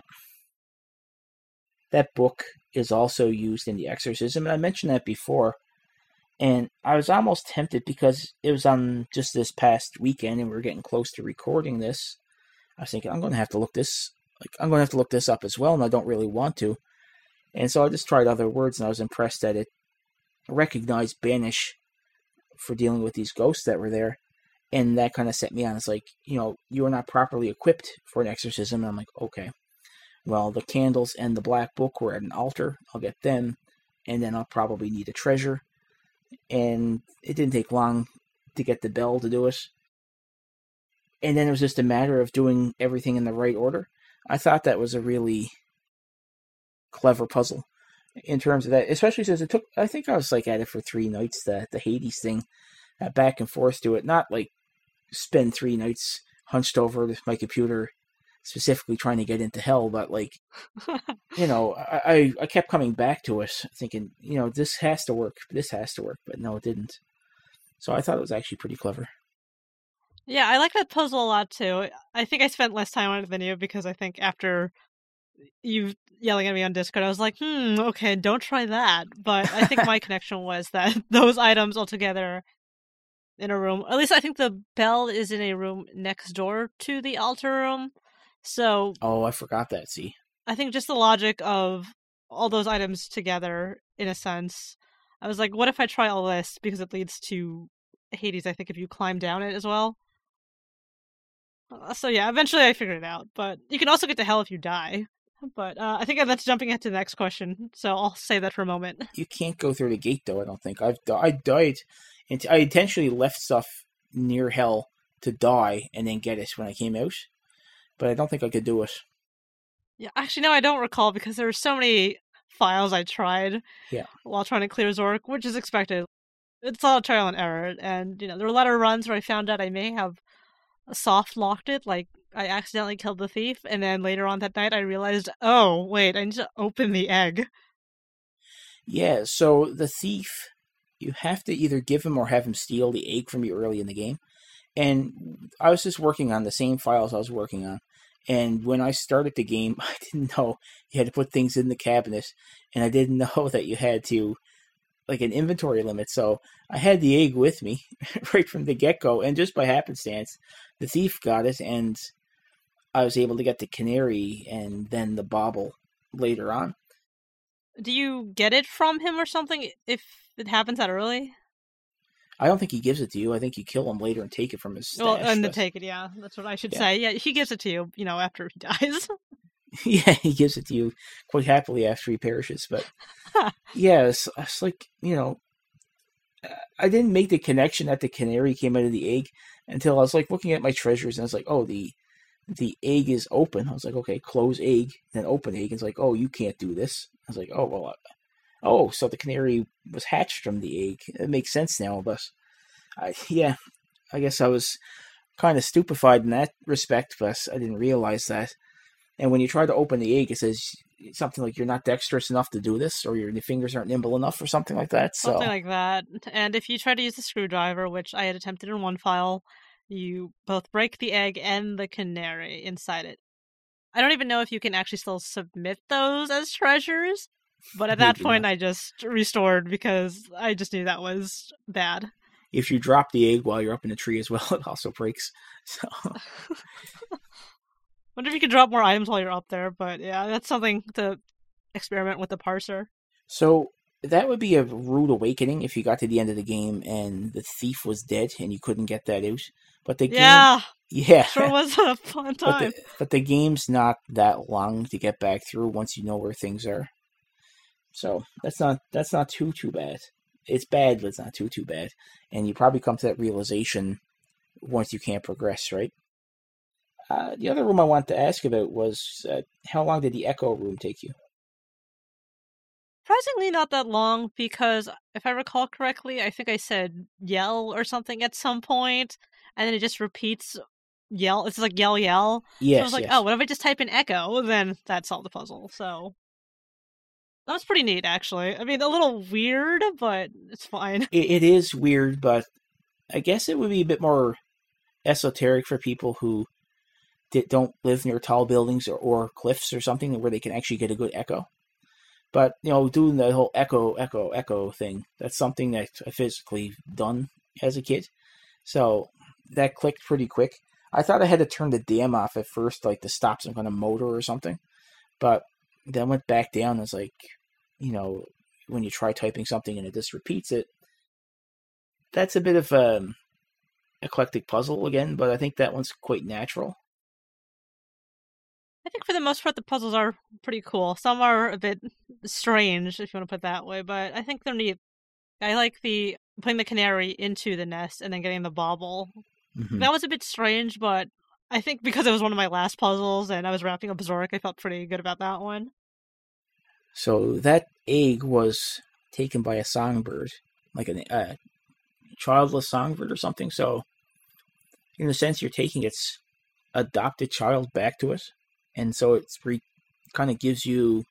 That book is also used in The Exorcism, and I mentioned that before, and I was almost tempted because it was on just this past weekend, and we were getting close to recording this. I was thinking, I'm going to have to look this up as well, and I don't really want to. And so I just tried other words, and I was impressed that it recognized Banish for dealing with these ghosts that were there. And that kind of set me on. It's like, you are not properly equipped for an exorcism. And I'm like, okay, well, the candles and the black book were at an altar. I'll get them, and then I'll probably need a treasure. And it didn't take long to get the bell to do it. And then it was just a matter of doing everything in the right order. I thought that was a really clever puzzle in terms of that, especially since it took, I think I was like at it for 3 nights, the Hades thing, back and forth to it. Not like spend 3 nights hunched over my computer specifically trying to get into hell, but like, I kept coming back to it thinking, this has to work, but no, it didn't. So I thought it was actually pretty clever. Yeah, I like that puzzle a lot too. I think I spent less time on it than you, because I think after you yelling at me on Discord, I was like, okay, don't try that. But I think my connection was that those items all together in a room, at least I think the bell is in a room next door to the altar room. So, oh, I forgot that, see. I think just the logic of all those items together, in a sense, I was like, what if I try all this, because it leads to Hades, I think, if you climb down it as well. So yeah, eventually I figured it out, but you can also get to hell if you die. But I think that's jumping into the next question, so I'll save that for a moment. You can't go through the gate, though, I don't think. I died, and I intentionally left stuff near hell to die and then get it when I came out, but I don't think I could do it. Yeah, actually, no, I don't recall, because there were so many files I tried while trying to clear Zork, which is expected. It's all trial and error, and there were a lot of runs where I found out I may have soft locked it, like I accidentally killed the thief, and then later on that night I realized, oh wait, I need to open the egg. Yeah, so the thief, you have to either give him or have him steal the egg from you early in the game. And I was just working on the same files I was working on, and when I started the game, I didn't know you had to put things in the cabinet, and I didn't know that you had to like an inventory limit, so I had the egg with me right from the get-go, and just by happenstance, the thief got it, and I was able to get the canary and then the bauble later on. Do you get it from him or something if it happens that early? I don't think he gives it to you. I think you kill him later and take it from his stash. Well, and then take it, yeah. That's what I should say. Yeah, he gives it to you, after he dies. Yeah, he gives it to you quite happily after he perishes. But yeah, it's like, I didn't make the connection that the canary came out of the egg until I was like looking at my treasures, and I was like, oh, the egg is open. I was like, okay, close egg, then open egg. It's like, oh, you can't do this. I was like, oh, well, so the canary was hatched from the egg. It makes sense now, but I guess I was kind of stupefied in that respect, but I didn't realize that. And when you try to open the egg, it says something like you're not dexterous enough to do this, or your fingers aren't nimble enough, or something like that. Something like that. And if you try to use the screwdriver, which I had attempted in one file, you both break the egg and the canary inside it. I don't even know if you can actually still submit those as treasures, but at that point I just restored because I just knew that was bad. If you drop the egg while you're up in a tree as well, it also breaks. So wonder if you could drop more items while you're up there, but yeah, that's something to experiment with the parser. So that would be a rude awakening if you got to the end of the game and the thief was dead and you couldn't get that out. But the game, sure was a fun time. But the game's not that long to get back through once you know where things are. So that's not too bad. It's bad, but it's not too bad. And you probably come to that realization once you can't progress, right? The other room I wanted to ask about was how long did the Echo room take you? Surprisingly not that long, because if I recall correctly, I think I said yell or something at some point, and then it just repeats yell. It's like yell. Yes, so I was like, oh, what if I just type in Echo? Then that solved the puzzle. So that was pretty neat, actually. I mean, a little weird, but it's fine. It is weird, but I guess it would be a bit more esoteric for people who don't live near tall buildings or cliffs or something where they can actually get a good echo. But, doing the whole echo thing, that's something that I physically done as a kid. So that clicked pretty quick. I thought I had to turn the dam off at first, like to stop some kind of motor or something. But then went back down and was like, when you try typing something and it just repeats it, that's a bit of an eclectic puzzle again, but I think that one's quite natural. I think for the most part, the puzzles are pretty cool. Some are a bit strange, if you want to put it that way, but I think they're neat. I like putting the canary into the nest and then getting the bauble. Mm-hmm. That was a bit strange, but I think because it was one of my last puzzles and I was wrapping up Zorik, I felt pretty good about that one. So that egg was taken by a songbird, like a childless songbird or something. So in a sense, you're taking its adopted child back to it. And so it's kind of gives you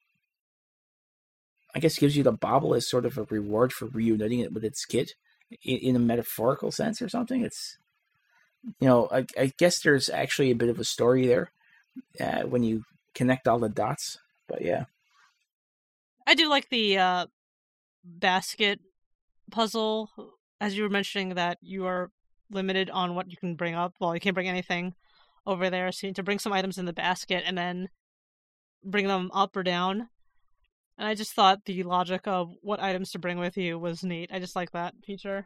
the bauble as sort of a reward for reuniting it with its kid in a metaphorical sense or something. It's, I guess there's actually a bit of a story there when you connect all the dots. But yeah. I do like the basket puzzle, as you were mentioning that you are limited on what you can bring up. Well, you can't bring anything over there, so you need to bring some items in the basket and then bring them up or down. And I just thought the logic of what items to bring with you was neat. I just like that feature.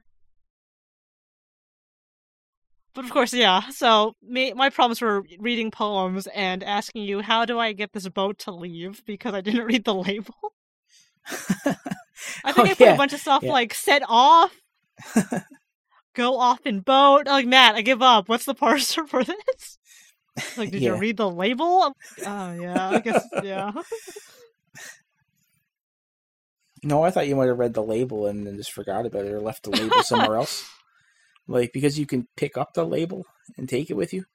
But of course, yeah, so my problems were reading poems and asking you, how do I get this boat to leave? Because I didn't read the label. I think I put a bunch of stuff like set off, go off in boat. Like, Matt, I give up. What's the parser for this? Like, did you read the label? Oh, yeah, I guess, yeah. No, I thought you might have read the label and then just forgot about it or left the label somewhere else. Like, because you can pick up the label and take it with you.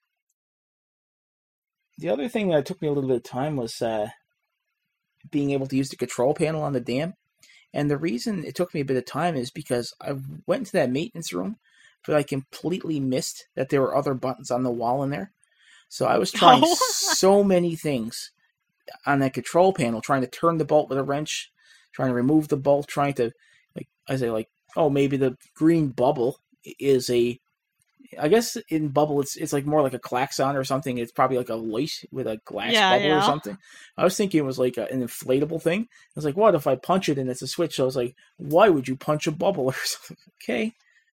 The other thing that took me a little bit of time was being able to use the control panel on the dam. And the reason it took me a bit of time is because I went into that maintenance room, but I completely missed that there were other buttons on the wall in there. So I was trying so many things on that control panel, trying to turn the bolt with a wrench, trying to remove the bolt, trying to I say like, oh, maybe the green bubble is I guess in bubble it's like more like a klaxon or something. It's probably like a light with a glass bubble or something. I was thinking it was like an inflatable thing. I was like, what if I punch it and it's a switch? So I was like, why would you punch a bubble or something? Okay.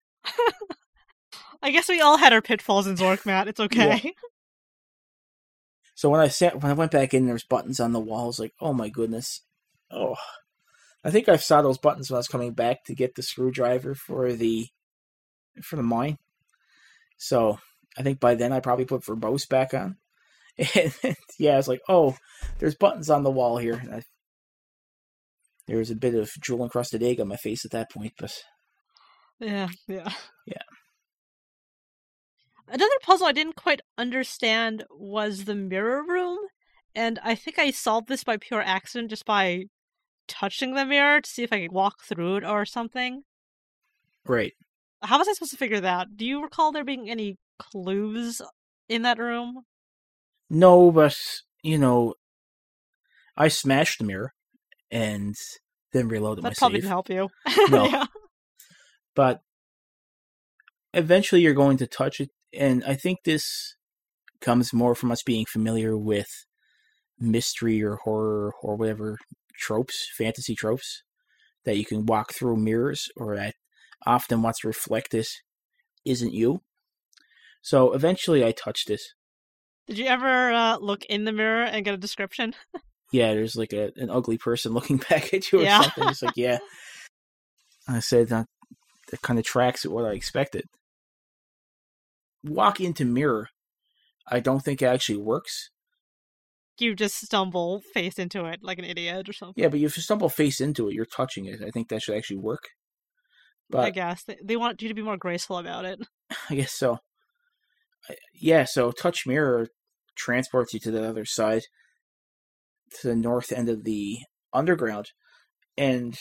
I guess we all had our pitfalls in Zork, Matt. It's okay. Yeah. So when I went back in, there's buttons on the wall. I was like, oh my goodness. Oh, I think I saw those buttons when I was coming back to get the screwdriver for the mine. So I think by then I probably put verbose back on. And yeah, I was like, oh, there's buttons on the wall here. There was a bit of drool encrusted egg on my face at that point, but Yeah. Yeah. Another puzzle I didn't quite understand was the mirror room, and I think I solved this by pure accident just by touching the mirror to see if I could walk through it or something. Right. How was I supposed to figure that out? Do you recall there being any clues in that room? No, but, I smashed the mirror and then reloaded my That probably save. didn't help you. No. Yeah. But eventually you're going to touch it, and I think this comes more from us being familiar with mystery or horror or whatever tropes, fantasy tropes, that you can walk through mirrors, or that often what's reflected isn't you. So eventually I touched it. Did you ever look in the mirror and get a description? Yeah, there's like an ugly person looking back at you or Yeah. something. It's like, yeah. I said that kind of tracks what I expected. Walk into mirror, I don't think it actually works. You just stumble face into it like an idiot or something. Yeah, but if you stumble face into it, you're touching it. I think that should actually work. But I guess. They want you to be more graceful about it. I guess so. Yeah, so touch mirror transports you to the other side, to the north end of the underground. And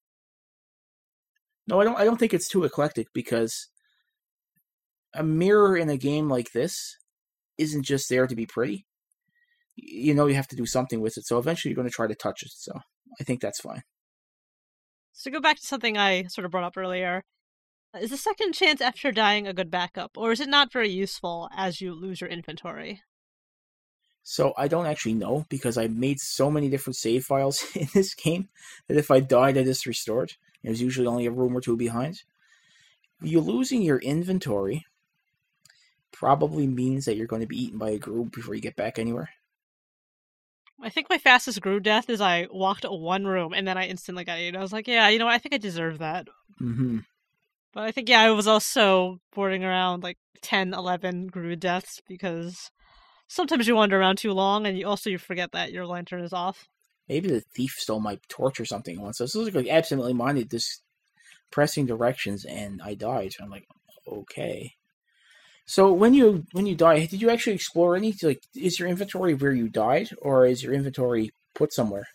no, I don't think it's too eclectic, because a mirror in a game like this isn't just there to be pretty. You have to do something with it. So eventually you're going to try to touch it. So I think that's fine. So go back to something I sort of brought up earlier. Is the second chance after dying a good backup, or is it not very useful as you lose your inventory? So I don't actually know, because I made so many different save files in this game that if I died, I just restored. It was usually only a room or two behind. You losing your inventory probably means that you're going to be eaten by a Grue before you get back anywhere. I think my fastest Grue death is I walked one room and then I instantly got eaten. I was like, yeah, you know what? I think I deserve that. Mm-hmm. But I think, I was also boarding around like 10, 11 Grue deaths, because sometimes you wander around too long and you forget that your lantern is off. Maybe the thief stole my torch or something once. So this was like absently minded, just pressing directions, and I died. So I'm like, okay. So when you die, did you actually explore any? Like, is your inventory where you died, or is your inventory put somewhere?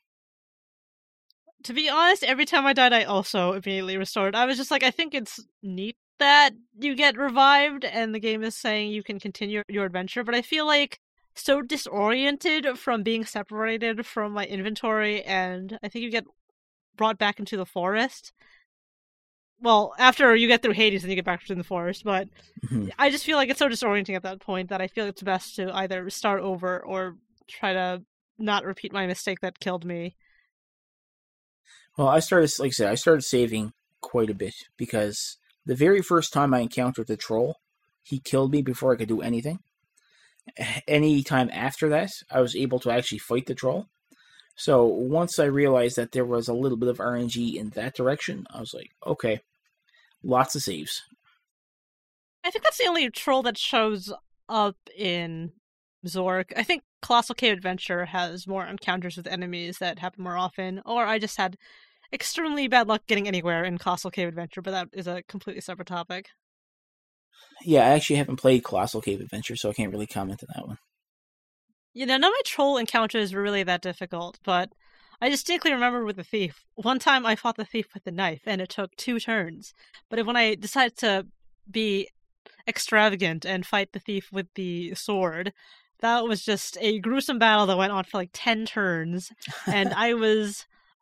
To be honest, every time I died, I also immediately restored. I was just like, I think it's neat that you get revived and the game is saying you can continue your adventure, but I feel like so disoriented from being separated from my inventory, and I think you get brought back into the forest. Well, after you get through Hades and you get back into the forest, but Mm-hmm. I just feel like it's so disorienting at that point that I feel it's best to either start over or try to not repeat my mistake that killed me. Well, I started saving quite a bit, because the very first time I encountered the troll, he killed me before I could do anything. Any time after that, I was able to actually fight the troll. So once I realized that there was a little bit of RNG in that direction, I was like, okay, lots of saves. I think that's the only troll that shows up in Zork. I think Colossal Cave Adventure has more encounters with enemies that happen more often, or I just had extremely bad luck getting anywhere in Colossal Cave Adventure, but that is a completely separate topic. Yeah, I actually haven't played Colossal Cave Adventure, so I can't really comment on that one. None of my troll encounters were really that difficult, but I distinctly remember with the thief. One time I fought the thief with a knife, and it took 2 turns. But when I decided to be extravagant and fight the thief with the sword, that was just a gruesome battle that went on for like 10 turns, and I was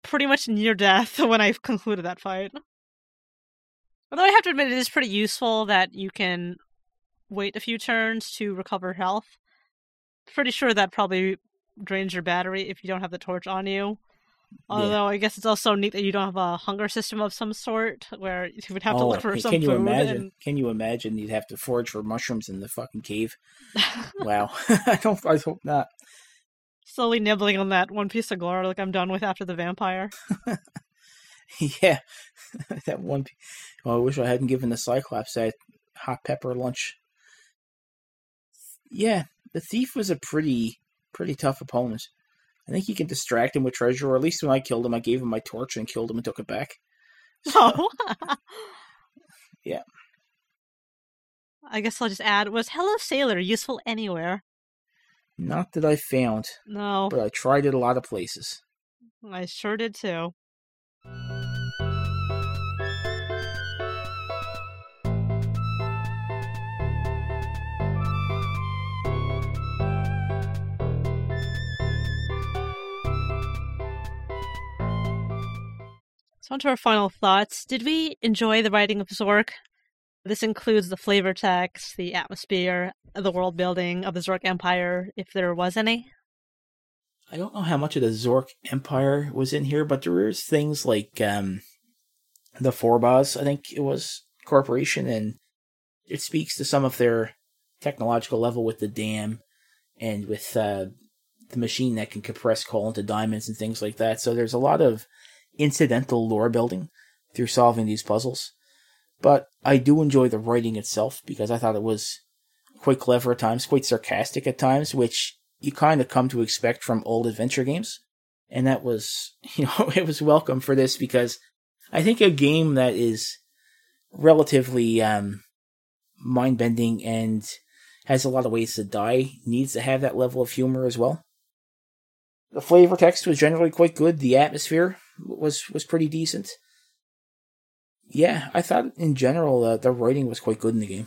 pretty much near death when I concluded that fight. Although I have to admit, it is pretty useful that you can wait a few turns to recover health. Pretty sure that probably drains your battery if you don't have the torch on you. Although I guess it's also neat that you don't have a hunger system of some sort where you would have to look for some food. Imagine? Can you imagine you'd have to forage for mushrooms in the fucking cave? Wow. I hope not. Slowly nibbling on that one piece of glory like I'm done with after the vampire. Yeah. That one. Well, I wish I hadn't given the Cyclops that hot pepper lunch. Yeah, the thief was a pretty tough opponent. I think you can distract him with treasure, or at least when I killed him, I gave him my torch and killed him and took it back. So, yeah. I guess I'll just add, was Hello Sailor useful anywhere? Not that I found. No. But I tried it a lot of places. I sure did too. So on to our final thoughts. Did we enjoy the writing of Zork? This includes the flavor text, the atmosphere, the world building of the Zork Empire, if there was any. I don't know how much of the Zork Empire was in here, but there is things like the Forbaz, I think it was, corporation, and it speaks to some of their technological level with the dam and with the machine that can compress coal into diamonds and things like that. So there's a lot of incidental lore building through solving these puzzles. But I do enjoy the writing itself because I thought it was quite clever at times, quite sarcastic at times, which you kind of come to expect from old adventure games. And that was, it was welcome for this because I think a game that is relatively mind-bending and has a lot of ways to die needs to have that level of humor as well. The flavor text was generally quite good. The atmosphere was pretty decent. Yeah, I thought in general the writing was quite good in the game.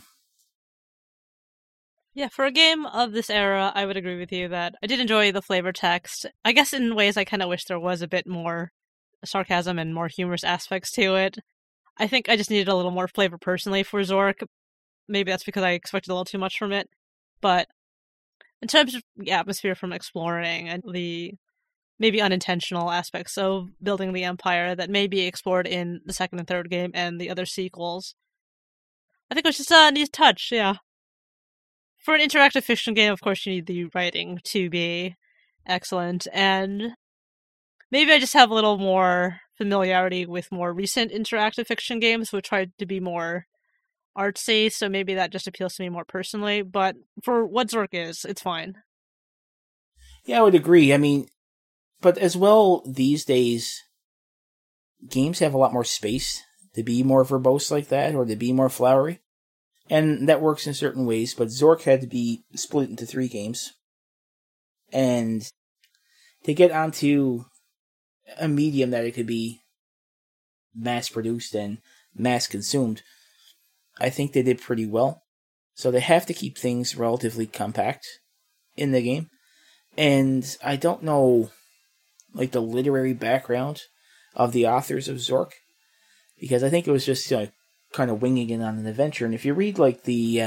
Yeah, for a game of this era, I would agree with you that I did enjoy the flavor text. I guess in ways I kind of wish there was a bit more sarcasm and more humorous aspects to it. I think I just needed a little more flavor personally for Zork. Maybe that's because I expected a little too much from it. But in terms of the atmosphere from exploring and the maybe unintentional aspects of building the Empire that may be explored in the second and third game and the other sequels, I think it was just a neat touch, yeah. For an interactive fiction game, of course, you need the writing to be excellent, and maybe I just have a little more familiarity with more recent interactive fiction games, which tried to be more artsy, so maybe that just appeals to me more personally, but for what Zork is, it's fine. Yeah, I would agree. I mean, but as well, these days, games have a lot more space to be more verbose like that, or to be more flowery. And that works in certain ways, but Zork had to be split into 3 games. And to get onto a medium that it could be mass-produced and mass-consumed, I think they did pretty well. So they have to keep things relatively compact in the game. And I don't know, like, the literary background of the authors of Zork, because I think it was just kind of winging it on an adventure. And if you read like the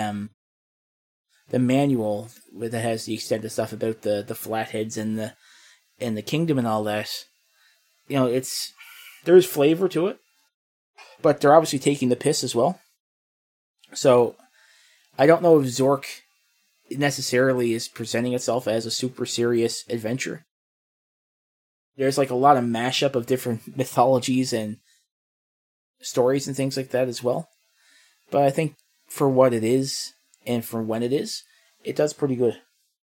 manual that has the extended stuff about the flatheads and the kingdom and all that, there's flavor to it, but they're obviously taking the piss as well. So I don't know if Zork necessarily is presenting itself as a super serious adventure. There's like a lot of mashup of different mythologies and stories and things like that as well. But I think for what it is and for when it is, it does pretty good.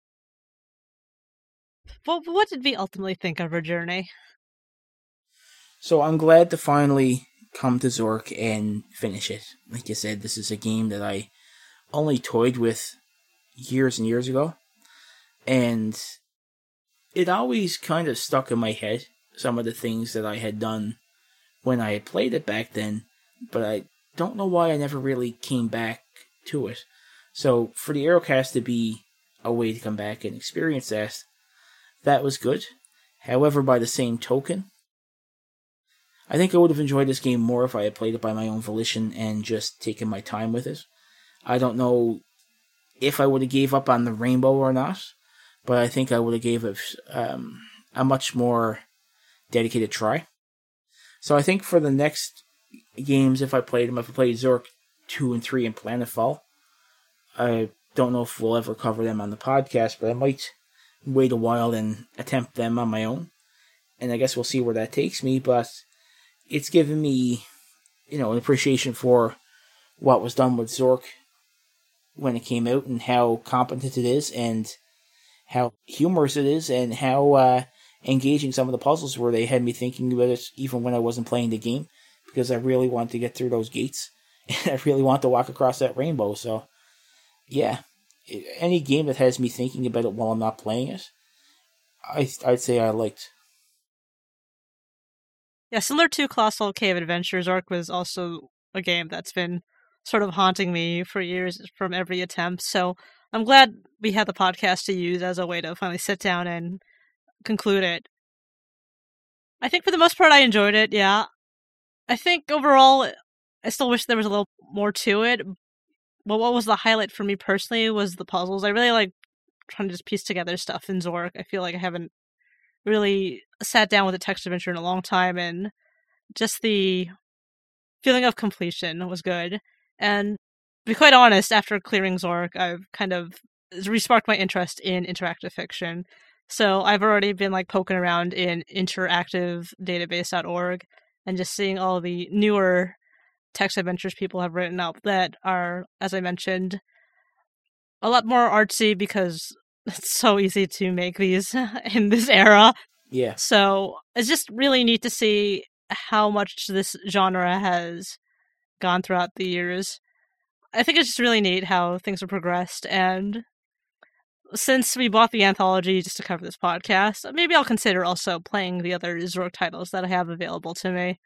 Well, what did we ultimately think of our journey? So I'm glad to finally come to Zork and finish it. Like I said, this is a game that I only toyed with years and years ago. And it always kind of stuck in my head, some of the things that I had done when I had played it back then, but I don't know why I never really came back to it. So for the Aerocast to be a way to come back and experience that was good. However, by the same token, I think I would have enjoyed this game more if I had played it by my own volition and just taken my time with it. I don't know if I would have gave up on the rainbow or not, but I think I would have gave it a much more dedicated try. So I think for the next games, if I played Zork 2 and 3 and Planetfall, I don't know if we'll ever cover them on the podcast, but I might wait a while and attempt them on my own. And I guess we'll see where that takes me, but it's given me, an appreciation for what was done with Zork when it came out and how competent it is and how humorous it is and how engaging some of the puzzles were. They had me thinking about it even when I wasn't playing the game because I really wanted to get through those gates and I really want to walk across that rainbow. So, yeah, any game that has me thinking about it while I'm not playing it, I'd say I liked. Yeah, similar to Colossal Cave Adventure, Zork was also a game that's been sort of haunting me for years from every attempt. So I'm glad we had the podcast to use as a way to finally sit down and conclude it. I think for the most part I enjoyed it, yeah. I think overall I still wish there was a little more to it. But what was the highlight for me personally was the puzzles. I really like trying to just piece together stuff in Zork. I feel like I haven't really sat down with a text adventure in a long time, and just the feeling of completion was good. And to be quite honest, after clearing Zork, I've kind of re-sparked my interest in interactive fiction. So I've already been poking around in interactivedatabase.org and just seeing all the newer text adventures people have written up that are, as I mentioned, a lot more artsy because it's so easy to make these in this era. Yeah. So it's just really neat to see how much this genre has gone throughout the years. I think it's just really neat how things have progressed, and since we bought the anthology just to cover this podcast, maybe I'll consider also playing the other Zork titles that I have available to me.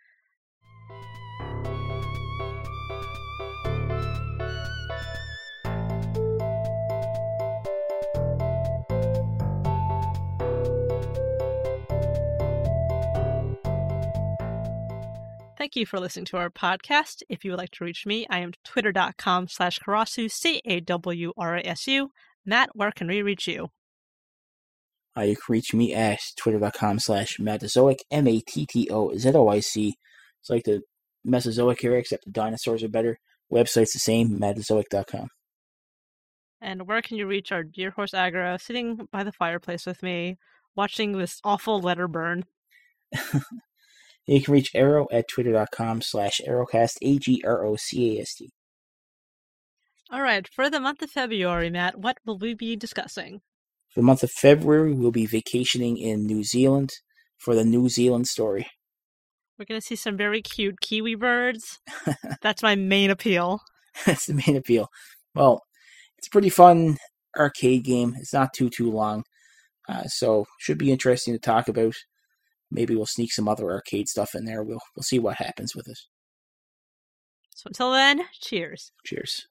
Thank you for listening to our podcast. If you would like to reach me, I am twitter.com/Karasu, CAWRASU. Matt, where can we reach you? You can reach me at twitter.com/Matazoic, MATTOZOIC. It's like the Mesozoic era, except the dinosaurs are better. Website's the same, matazoic.com. And where can you reach our dear horse Agra sitting by the fireplace with me, watching this awful letter burn? You can reach Arrow at twitter.com/Arrowcast, AGROCAST. All right, for the month of February, Matt, what will we be discussing? For the month of February, we'll be vacationing in New Zealand for the New Zealand story. We're going to see some very cute kiwi birds. That's my main appeal. That's the main appeal. Well, it's a pretty fun arcade game. It's not too long, so should be interesting to talk about. Maybe we'll sneak some other arcade stuff in there. We'll see what happens with it. So until then, cheers. Cheers.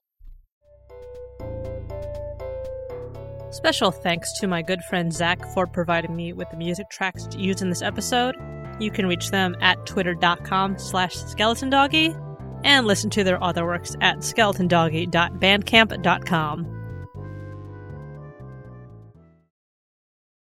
Special thanks to my good friend Zach for providing me with the music tracks used in this episode. You can reach them at twitter.com/skeletondoggy and listen to their other works at skeletondoggy.bandcamp.com.